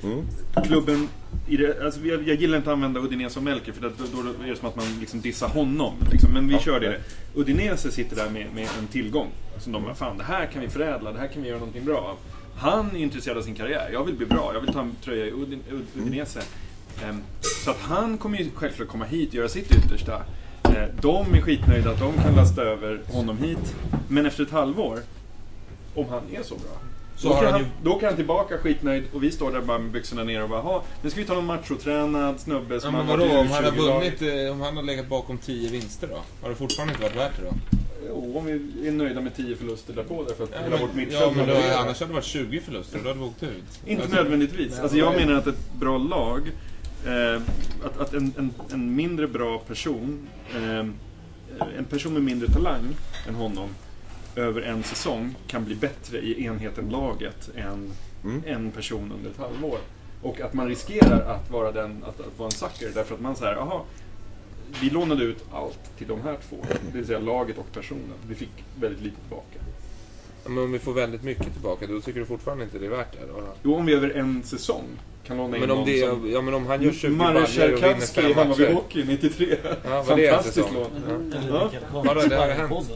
mm. klubben i det, alltså, jag, jag gillar inte att använda Udinese och Melker, för då, då är det som att man liksom dissar honom liksom. Men vi ja, kör det. Udinese sitter där med, med en tillgång som de bara, fan, det här kan vi förädla, det här kan vi göra någonting bra av. Han är intresserad av sin karriär. Jag vill bli bra, jag vill ta en tröja i Udin, Udinese. um, Så att han kommer ju självklart komma hit och göra sitt yttersta. uh, De är skitnöjda att de kan lasta över honom hit. Men efter ett halvår, om han är så bra, så då, kan han, ju... då kan han tillbaka skitnöjd och vi står där bara med byxorna ner och bara, ha, nu ska vi ta någon machotränad snubbe som ja, men vadå, om han har vunnit, om han har legat bakom tio vinster då? Har det fortfarande inte varit värt det då? Jo, om vi är nöjda med tio förluster därpå därför att ja, hela men, vårt mittfält. Ja, men då, annars hade det varit tjugo förluster, då hade vi åkt ut. Inte alltså, nödvändigtvis. Alltså jag menar att ett bra lag, eh, att, att en, en, en mindre bra person, eh, en person med mindre talang än honom över en säsong kan bli bättre i enheten laget än mm. en person under ett halvår. Och att man riskerar att vara den att, att vara en sucker därför att man säger, jaha, vi lånade ut allt till de här två, det vill säga laget och personen. Vi fick väldigt lite tillbaka. Men om vi får väldigt mycket tillbaka, då tycker du fortfarande inte det är värt det? Då? Jo, om vi över en säsong kan låna in men om någon det, som... Ja, men om han gör tjugo baljor och vinner fem matcher. Hammarby Hockey nittiotre. Ja, fantastiskt lån. Ja. Ja. Ja, det har hänt.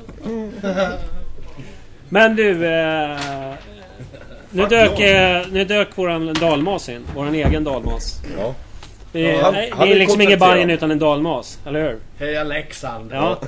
Men du, eh, nu, dök, eh, nu dök våran dalmas in, våran egen dalmas. Ja. Det är, ja, han, det är liksom ingen Bajen utan en dalmas, eller hur? Heja Leksand. Ja.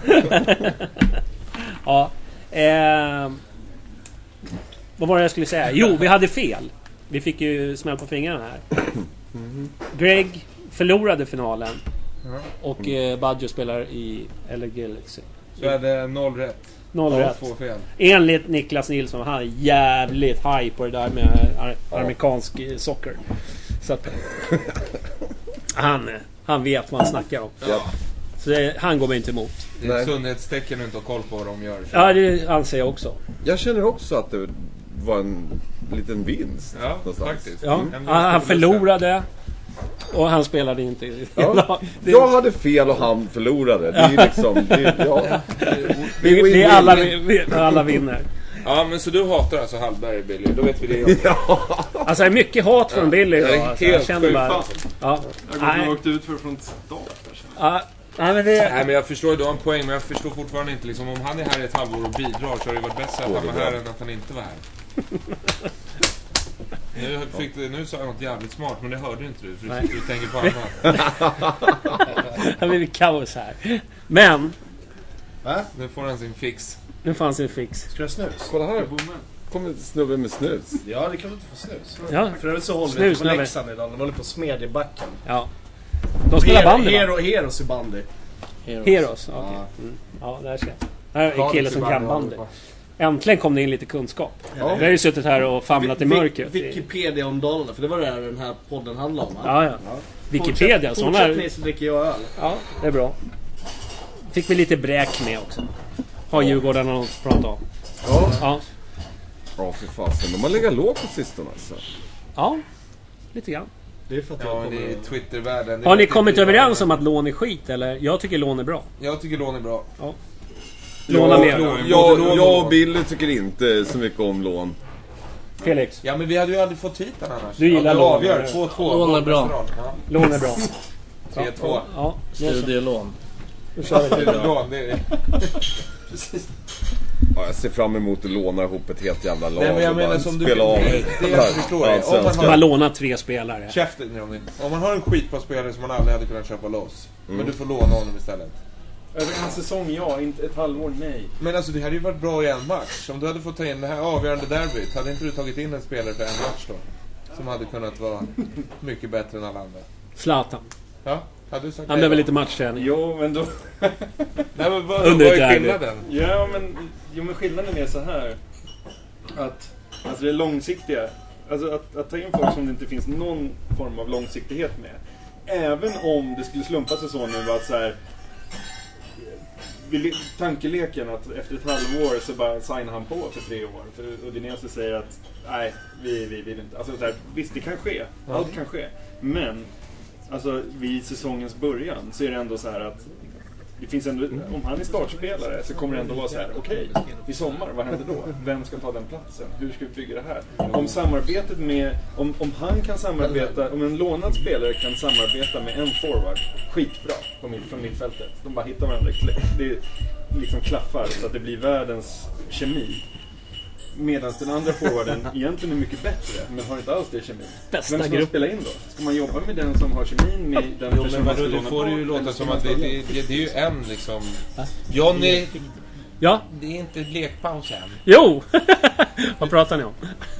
Ja. Eh, vad var det jag skulle säga? Jo, vi hade fel. Vi fick ju smäll på fingrarna här. Greg förlorade finalen och eh, Baggio spelar i L A Galaxy. Så är det noll rätt. Noll rätt. Fel. Enligt Niklas Nilsson, han är jävligt high på det där med ar- amerikansk ja. socker. Så att han, han vet vad han snackar om. Ja. Så det, han går mig inte emot. Det är ett sundhetstecken att inte ha koll på vad de gör. Ja, det anser jag också. Jag känner också att det var en liten vinst. Ja, någonstans. Faktiskt. Ja. Mm. Han förlorade och han spelade inte i ja. det... Jag hade fel och han förlorade. Det är ja. liksom det, ja. vi, vi, alla, vi, alla vinner. Ja, men så du hatar alltså Hallberg, Billy. Då vet vi det också. Ja. Alltså det är mycket hat från ja. Billy idag. Alltså, helt jag känner bara ja. Jag har gått åkt ut för från start. Ja. Nej, men det... Nej, men jag förstår, du har en poäng, men jag förstår fortfarande inte liksom, om han är här i ett halvår och bidrar så har det varit bättre att han var här än att han inte var här. Nu, fick du, nu sa jag något jävligt smart, men det hörde inte du, för du, du tänker på annat. Det blir kaos här. Men va? Nu får han sin fix. Nu får han sin fix. Ska du ha snus? Kolla här. Kommer snubben med snus. Ja, det kan du inte få snus. Ja. För det är så håller vi på Leksand idag. De håller på Smedjebacken. Ja. De spelar bandy, Hero, Heros i bandy. Heroes, Heroes okej. Okay. Mm. Ja, där ser jag. Här är en kille som kan bandy. Äntligen kom det in lite kunskap. Ja. Vi har ju suttit här och famlat i mörkret. Wikipedia om Dalarna, för det var det här den här podden handlar om. Ja, ja. ja. Wikipedia, fortsätt, sån här... så dricker jag öl. Ja, det är bra. Fick vi lite bräk med också. Har Djurgården något att prata om? Ja. Ja. Ja, för fasen. De har legat lågt på sistone alltså. Ja, lite grann. Det är för att ja, det är Twitter-världen. Har ni kommit överens om att lån är skit, eller? Jag tycker lån är bra. Jag tycker lån är bra. Ja. Låna mer. Lån, jag, lån, jag och Billy tycker inte så mycket om lån. Felix. Ja, men vi hade ju aldrig fått hit den annars. Du gillar ja, lån. Avgör. två två. Lån är bra. Ja. Lån är bra. tre två. Ja. Studielån. Nu kör vi. Studielån, det är det. Precis. Ja, jag ser fram emot att låna ihop ett helt jävla lag. Nej, men jag menar som du spela av. Det, det jag förstår är, om man har man lånar tre spelare. Käften, om man har en skit på spelare som man aldrig hade kunnat köpa loss. Mm. Men du får låna honom istället. Över en säsong, ja. Inte ett halvår, nej. Men alltså, det hade ju varit bra i en match. Om du hade fått ta in det här avgörande derbyt, hade inte du tagit in en spelare för en match då? Som hade kunnat vara mycket bättre än alla andra. Zlatan. Ja, hade du sagt han blev väl lite matchträning. Jo, men då... Nej, men vad, vad är skillnaden? Ja, men, jo, men skillnaden är så här. Att, alltså det är långsiktiga. Alltså att, att ta in folk som det inte finns någon form av långsiktighet med. Även om det skulle slumpa sig så nu att så här... Tankeleken att efter ett halvår så bara signar han på för tre år. För Udinese säger att nej, vi, vi vill inte. Alltså så här, visst, det kan ske. Allt kan ske. Men alltså vid säsongens början så är det ändå så här att det finns ändå, om han är startspelare så kommer det ändå vara så här: okej, okay, i sommar, vad händer då? Vem ska ta den platsen? Hur ska vi bygga det här? Om samarbetet med, om, om han kan samarbeta, om en lånad spelare kan samarbeta med en forward, skitbra på mitt, från mittfältet. De bara hittar varandra, det liksom klaffar så att det blir världens kemi. Medan den andra forwarden egentligen är mycket bättre, men har inte alls det kemin. Bästa Vem ska man spela in då? Ska man jobba med den som har kemin med den jo, personen? Men vadå, du får ju låta som att det, det, det, det är ju en liksom... Johnny... Ja? Det är inte lekpaus än. Jo! Vad pratar ni om?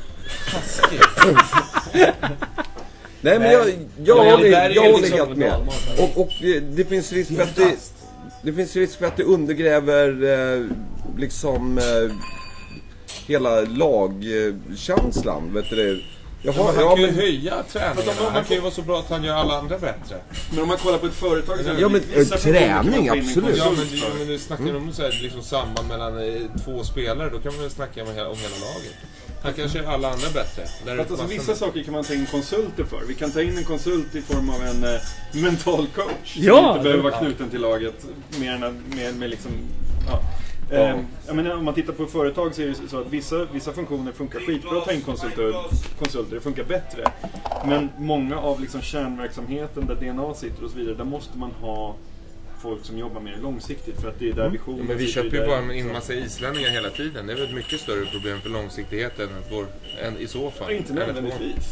Nej, men jag, jag men, håller, jag jag håller liksom helt med. Och, och det, det finns risk för att det, det finns risk för att det undergräver eh, liksom eh, hela lagkänslan, vet du det? Jag har, han ja, kan ju men... höja träningen. Han, han kan ju vara så bra att han gör alla andra bättre. Men om man kollar på ett företag så ja, men äh, träning, absolut. Ja, men, ja, men nu snackar mm. om så här, liksom samband mellan eh, två spelare. Då kan man väl snacka om hela, om hela laget. Han kan köra alla andra bättre. Där alltså, alltså, vissa saker kan man ta in konsulter för. Vi kan ta in en konsult i form av en eh, mental coach. Ja! Som inte behöver vara knuten till laget. Mer än med, med liksom... Ja. Eh, jag menar, om man tittar på företag så är det så att vissa, vissa funktioner funkar skitbra att ta in konsulter, konsulter, det funkar bättre. Men många av liksom kärnverksamheten där D N A sitter och så vidare, där måste man ha folk som jobbar mer långsiktigt för att det är där visionen ja, men vi sitter. köper ju bara in massa islänningar hela tiden. Det är väl ett mycket större problem för långsiktigheten än, vår, än i så fall. Inte nödvändigtvis.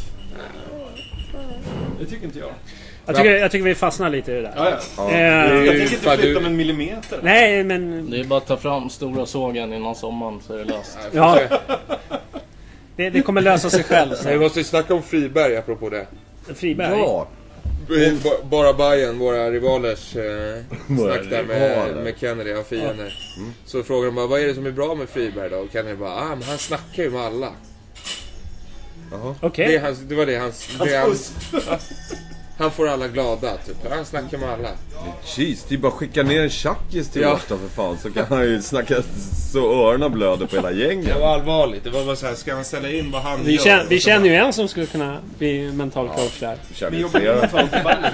Det tycker inte jag. Jag tycker, jag tycker vi fastnar lite i det där. Ja, ja. Ja. Eh, jag tänker inte flytta med en millimeter. Nej, men... Det är bara att ta fram stora sågen innan sommaren så är det löst. Ja. det, det kommer lösa sig själv. Så. Vi måste snacka om Friberg apropå det. Friberg? Ja. Bara Bayern, våra rivalers eh, snack där med, med Kennedy och fiender. Ja. Mm. Så frågar de bara, vad är det som är bra med Friberg då? Och Kennedy bara, ah, men han snackar ju med alla. Jaha. Okay. Det, det var det hans... Det hans han får alla glada, typ. Han snackar med alla. Jeez, det är bara att skicka ner en tjackis till ja. oss då för fan. Så kan han ju snacka så öronen blöder på hela gänget. Det var allvarligt. Det var bara så här, ska han ställa in vad han vi gör? Känner, vi känner ju en som skulle kunna bli mental coach ja. där. Vi jobbar med mental förband.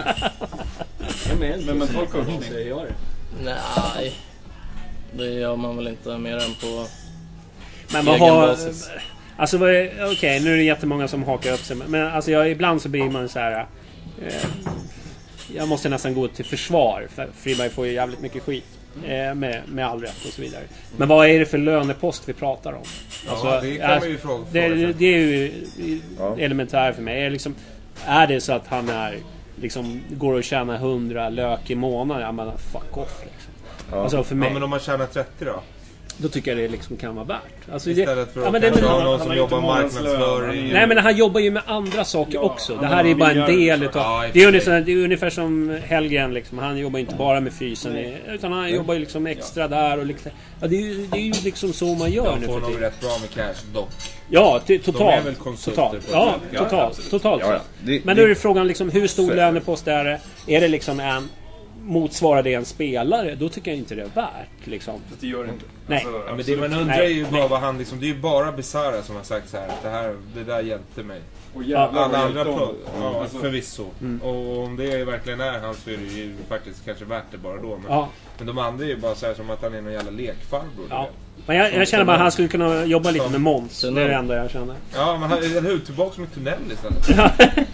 Men mental coach, säger jag det? Nej, det gör man väl inte mer än på men vad har... Basis. Alltså, okej, okay, nu är det jättemånga som hakar upp sig. Men alltså, jag, ibland så blir man så här... Eh, jag måste nästan gå till försvar. För Friberg får ju jävligt mycket skit. Eh, med, med all rätt och så vidare. Men vad är det för lönepost vi pratar om? Alltså, ja, det kan man ju fråga. Det, det, det är ju elementärt för mig. Är, liksom, är det så att han är... Liksom, går och tjänar hundra lök i månaden? Jag menar, fuck off liksom. Ja. Alltså, för mig, ja, men om man tjänar trettio då? Då tycker jag det liksom kan vara värt. Alltså istället för det, att ja, det, ha någon som jobbar marknadsföring. Nej, men han jobbar ju med andra saker ja, också. Det här är bara en del utav... Ja, det, är ungefär, det är ungefär som Helgen liksom. Han jobbar inte bara med fysen. Nej. Utan han jobbar ju liksom extra ja. där. Och liksom, ja, det, är ju, det är ju liksom så man gör. De får nog rätt bra med cash dock. Ja, t- totalt. De är väl konsulter totalt. Ja, ja, totalt. totalt. Ja, ja. Det, men nu är det frågan liksom, hur stor lönepost är det? Är det liksom en... motsvarar det en spelare, då tycker jag inte det är värt liksom. Fast det gör det inte. Nej. Alltså, ja, men det man undrar är ju bara vad han liksom, det är ju bara Bizarra som har sagt så här att det här, det där hjälpte mig. Och jävlar alla andra pro- ja, alltså. Förvisso. Mm. Och om det verkligen är hans så är det ju faktiskt kanske värt det bara då. Men, ja. men de andra är ju bara så här som att han är någon jävla lekfarbror. Ja. Men jag, jag känner bara att han skulle kunna jobba lite med Måns. Det är det enda jag känner. Ja, men han är hur tillbaka med Tunnel istället.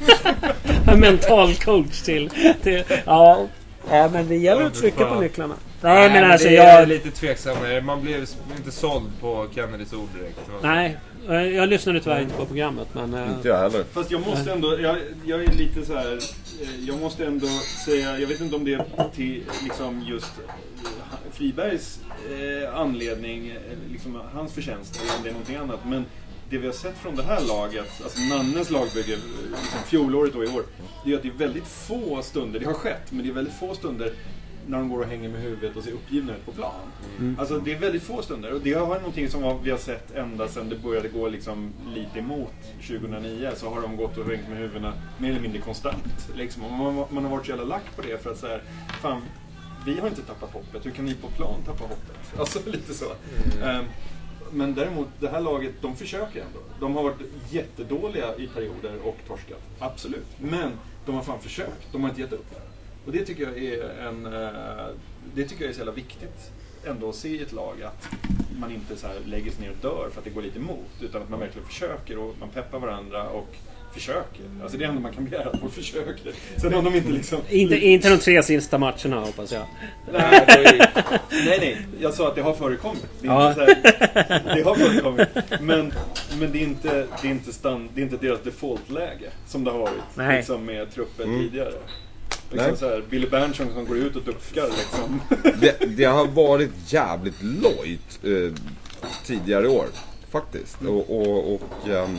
En mental coach till, till ja. Ja, men det gäller att trycka på nycklarna. Nej, Nej men, men alltså, det jag är lite tveksam. Man blev inte såld på Kennedys ord direkt. Nej, jag lyssnade tyvärr inte på programmet. Men, inte jag heller. Fast jag måste ändå, jag, jag är lite så här, jag måste ändå säga, jag vet inte om det är till liksom just Fribergs eh, anledning, liksom hans förtjänst, eller om det är någonting annat. Men det vi har sett från det här laget, alltså Nannes lagbygge, liksom fjolåret och i år, det är att det är väldigt få stunder, det har skett, men det är väldigt få stunder när de går och hänger med huvudet och ser uppgivna ut på plan. Mm. Alltså det är väldigt få stunder, och det har varit någonting som vi har sett ända sedan det började gå liksom lite emot tjugohundranio, så har de gått och hängt med huvudena mer eller mindre konstant. Liksom. Och man, man har varit så jävla lack på det för att så här, fan, vi har inte tappat hoppet, hur kan ni på plan tappa hoppet? Alltså lite så. Mm. Um, Men däremot, det här laget, de försöker ändå. De har varit jättedåliga i perioder och torskat. Absolut. Men de har fan försökt. De har inte gett upp. Och det tycker jag är en... det tycker jag är så jävla viktigt ändå att se i ett lag, att man inte så här lägger sig ner och dör för att det går lite emot, utan att man verkligen försöker och man peppar varandra och försöker. Alltså det är ändå man kan begära, att man försöker. Sen om de inte liksom... Inte, inte de tre sista matcherna, hoppas jag. Nej, är... nej, nej. Jag sa att det har förekommit. Det, är ja. inte så här... det har förekommit. Men, men det är inte, det är inte, stand... det är inte deras default-läge som det har varit liksom med truppen mm. tidigare. Liksom så här, Billy Berntsson som går ut och duckar liksom. det, det har varit jävligt lojt eh, tidigare år faktiskt. Och, och, och um,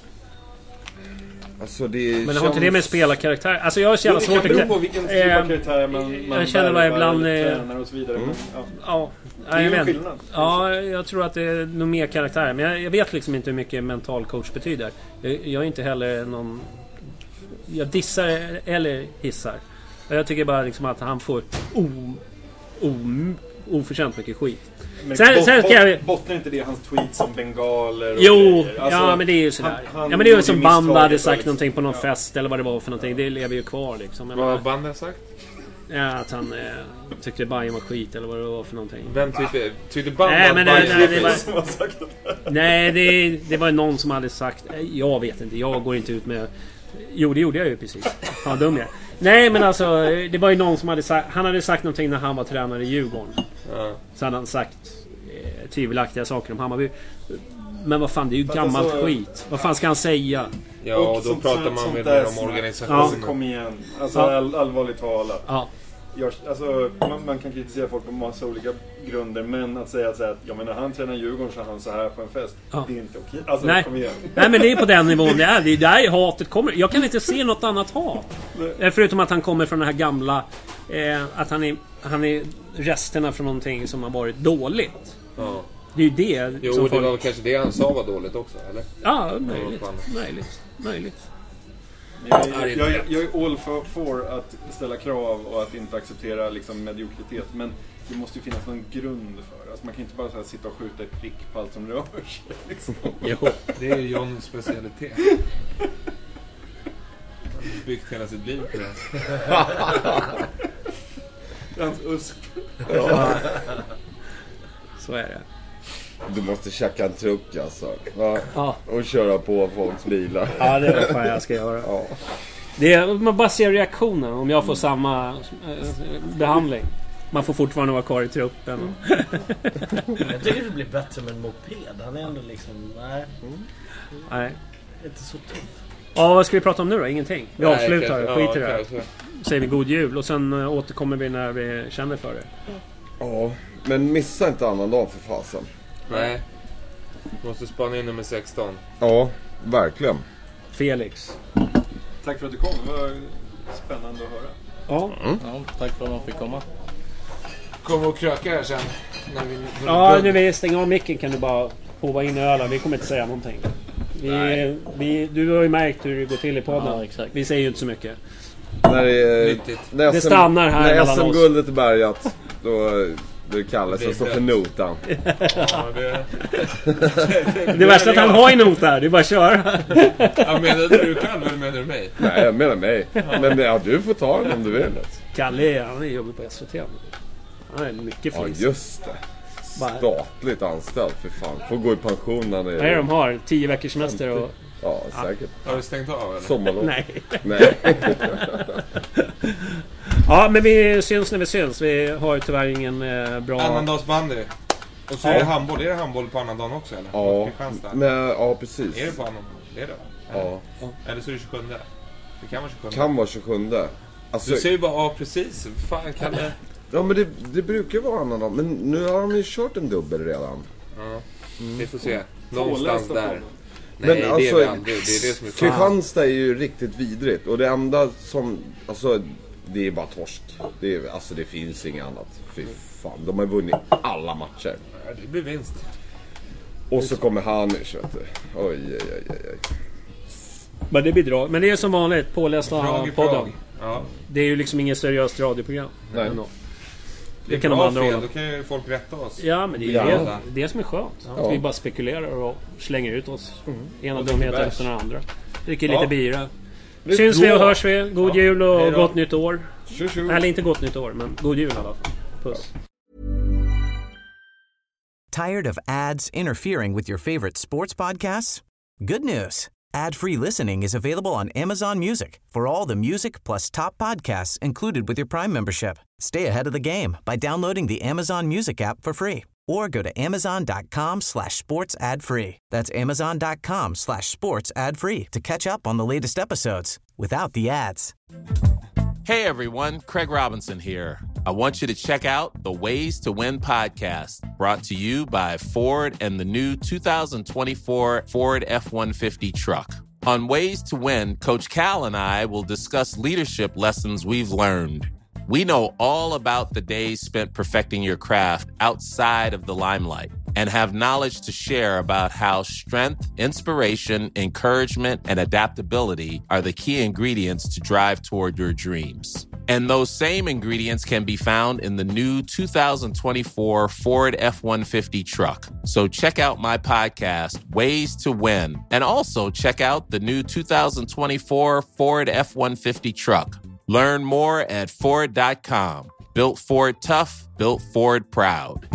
alltså det men det känns... har inte det med spelarkaraktär. Alltså jag känner svårt att... Det kan bero på vilken typ av karaktär man, man jag känner bara ibland tränar och så vidare. Mm. Men, ja. Ja, det är jag en vet. skillnad. Ja, jag tror att det är nog mer karaktär. Men jag, jag vet liksom inte hur mycket mental coach betyder. Jag, jag är inte heller någon... Jag dissar eller hissar. Jag tycker bara liksom att han får o, o, oförtjänt mycket skit. Men sen, bot, sen ska jag... bottnar inte det hans tweets om bengaler och jo, alltså, ja men det är ju sådär. Han, han ja men det är ju som Banda hade sagt liksom, någonting på någon ja. fest eller vad det var för någonting. Det lever ju kvar liksom. Vad har Banda sagt? Ja, att han eh, tyckte Bayern var skit eller vad det var för någonting. Vem tyckte, tyckte Banda nej, men nej, nej, det var, som har sagt det? Nej, det, det var någon som hade sagt. Jag vet inte, jag går inte ut med... Jo, det gjorde jag ju precis. Fan dum jag. Nej, men alltså, det var ju någon som hade sagt... Han hade sagt någonting när han var tränare i Djurgården. Ja. Så hade han sagt eh, tvivelaktiga saker om Hammarby. Men vad fan, det är ju gammalt alltså, skit. Vad fan ska han säga? Ja, och då pratar man med mer om organisationen. Alltså, kom igen. Alltså, ja. all, allvarligt talat. Ja. Jag, alltså, man, man kan kritisera folk på massa olika grunder, men att säga, att säga att ja, men när han tränar Djurgården så han så här på en fest, ja. Det är inte okej. Alltså, nej. Kom igen. Nej, men det är på den nivån det är. Det är där hatet kommer. Jag kan inte se något annat hat. Nej. Förutom att han kommer från det här gamla, eh, att han är, han är resterna från någonting som har varit dåligt. Ja. Det är ju det. Jo, som det folk... var kanske det han sa var dåligt också, eller? Ja, möjligt. Möjligt. Möjligt. Jag, jag, jag, jag är all for, for att ställa krav och att inte acceptera liksom, mediokritet, men det måste ju finnas någon grund för det. Alltså, man kan inte bara så här, sitta och skjuta ett prick på allt som rör sig. Liksom. Jo, det är Johns specialitet. Han har byggt hela sitt liv på det. Hans usp. Ja. Så är det. Du måste checka en truck alltså. Ja. Ja. Och köra på folks bilar. Ja, det är vad jag ska göra. Ja. Det är, man bara ser reaktionen om jag får mm. samma eh, behandling. Man får fortfarande vara kvar i truppen. Mm. Jag tycker det blir bättre med en moped. Han är ändå liksom... Nej. Mm. Nej. Inte så tuff. Ja, vad ska vi prata om nu då? Ingenting. Vi Nej, avslutar det. Skiter i det här. Ja, säger vi god jul och sen uh, återkommer vi när vi känner för det. Ja, men missa inte annan dag för fasen. Nej. Du måste spana in nummer sexton. Ja, verkligen. Felix. Tack för att du kom. Det var spännande att höra. Ja. Mm. Ja, tack för att man fick komma. Kommer och kröka här sen. När vi, när ja, nu vi stänger av micken kan du bara prova in ölen. Vi kommer inte säga någonting. Vi, vi, du har ju märkt hur det går till i podden. Ja, exakt. Vi säger ju inte så mycket. När det, när det stannar här när mellan S M-guldet är bärgat, då... Det kallas som står för notan. Ja, det... det värsta att han har en not där. Det är bara att köra. Ja, menar du själv eller menar du mig? Nej, jag menar mig. Men ja, du får ta den om du vill. Kalle, han är jobbar på S V T. Han är mycket flis. Ja, just det. Statligt anställd, för fan. Får gå i pension när det är... Nej, de har tio veckors semester och... Ja, säkert. Ja. Har du stängt av eller? Sommarlov. Nej. Nej. Ja, men vi syns när vi syns. Vi har ju tyvärr ingen eh, bra... Annandagsbandy. Och så ja. är det handboll. Är det handboll på annandagen också eller? Ja, men, ja precis. Är det på annan? Det är det. Ja. Ja. Eller så är det tjugosjunde. Det kan vara tjugosjunde. Kan vara tjugosjunde. Alltså, du säger ju bara, ja precis. Fan, kan det... Ja, men det, det brukar vara annan dag. Men nu har de ju kört en dubbel redan. Ja, mm. Vi får se. Någonstans där. Nej, men det alltså, är aldrig. Det är det som är Kristianstad är ju riktigt vidrigt. Och det enda som, alltså, det är bara torsk. Det är, alltså det finns inget annat. Fy fan, de har vunnit alla matcher. Ja, det blir vinst. Och så kommer han, vet du. Oj, oj, oj, oj. Men det blir bra. Men det är som vanligt, pålästa podden. Ja. Det är ju liksom inget seriöst radioprogram. Nej. Det, det kan bra fel, då kan ju folk rätta oss. Ja, men det är ja. det, det som är skönt. Ja. Att vi bara spekulerar och slänger ut oss. Mm. Ena dumheten efter den andra. Dricker ja. lite bira. Syns vi och hörs vi. God jul och gott nytt år. Tju, tju. Eller inte gott nytt år, men god jul i alla fall. Puss. Tired of ads interfering with your favorite sports podcasts? Good news. Ad-free listening is available on Amazon Music for all the music plus top podcasts included with your Prime membership. Stay ahead of the game by downloading the Amazon Music app for free or go to amazon.com slash sports ad free. That's amazon.com slash sports ad free to catch up on the latest episodes without the ads. Hey everyone, Craig Robinson here. I want you to check out the Ways to Win podcast, brought to you by Ford and the new two thousand twenty-four Ford F one fifty truck. On Ways to Win, Coach Cal and I will discuss leadership lessons we've learned. We know all about the days spent perfecting your craft outside of the limelight and have knowledge to share about how strength, inspiration, encouragement, and adaptability are the key ingredients to drive toward your dreams. And those same ingredients can be found in the new two thousand twenty-four Ford F one fifty truck. So check out my podcast, Ways to Win, and also check out the new two thousand twenty-four Ford F one fifty truck. Learn more at Ford dot com. Built Ford tough, built Ford proud.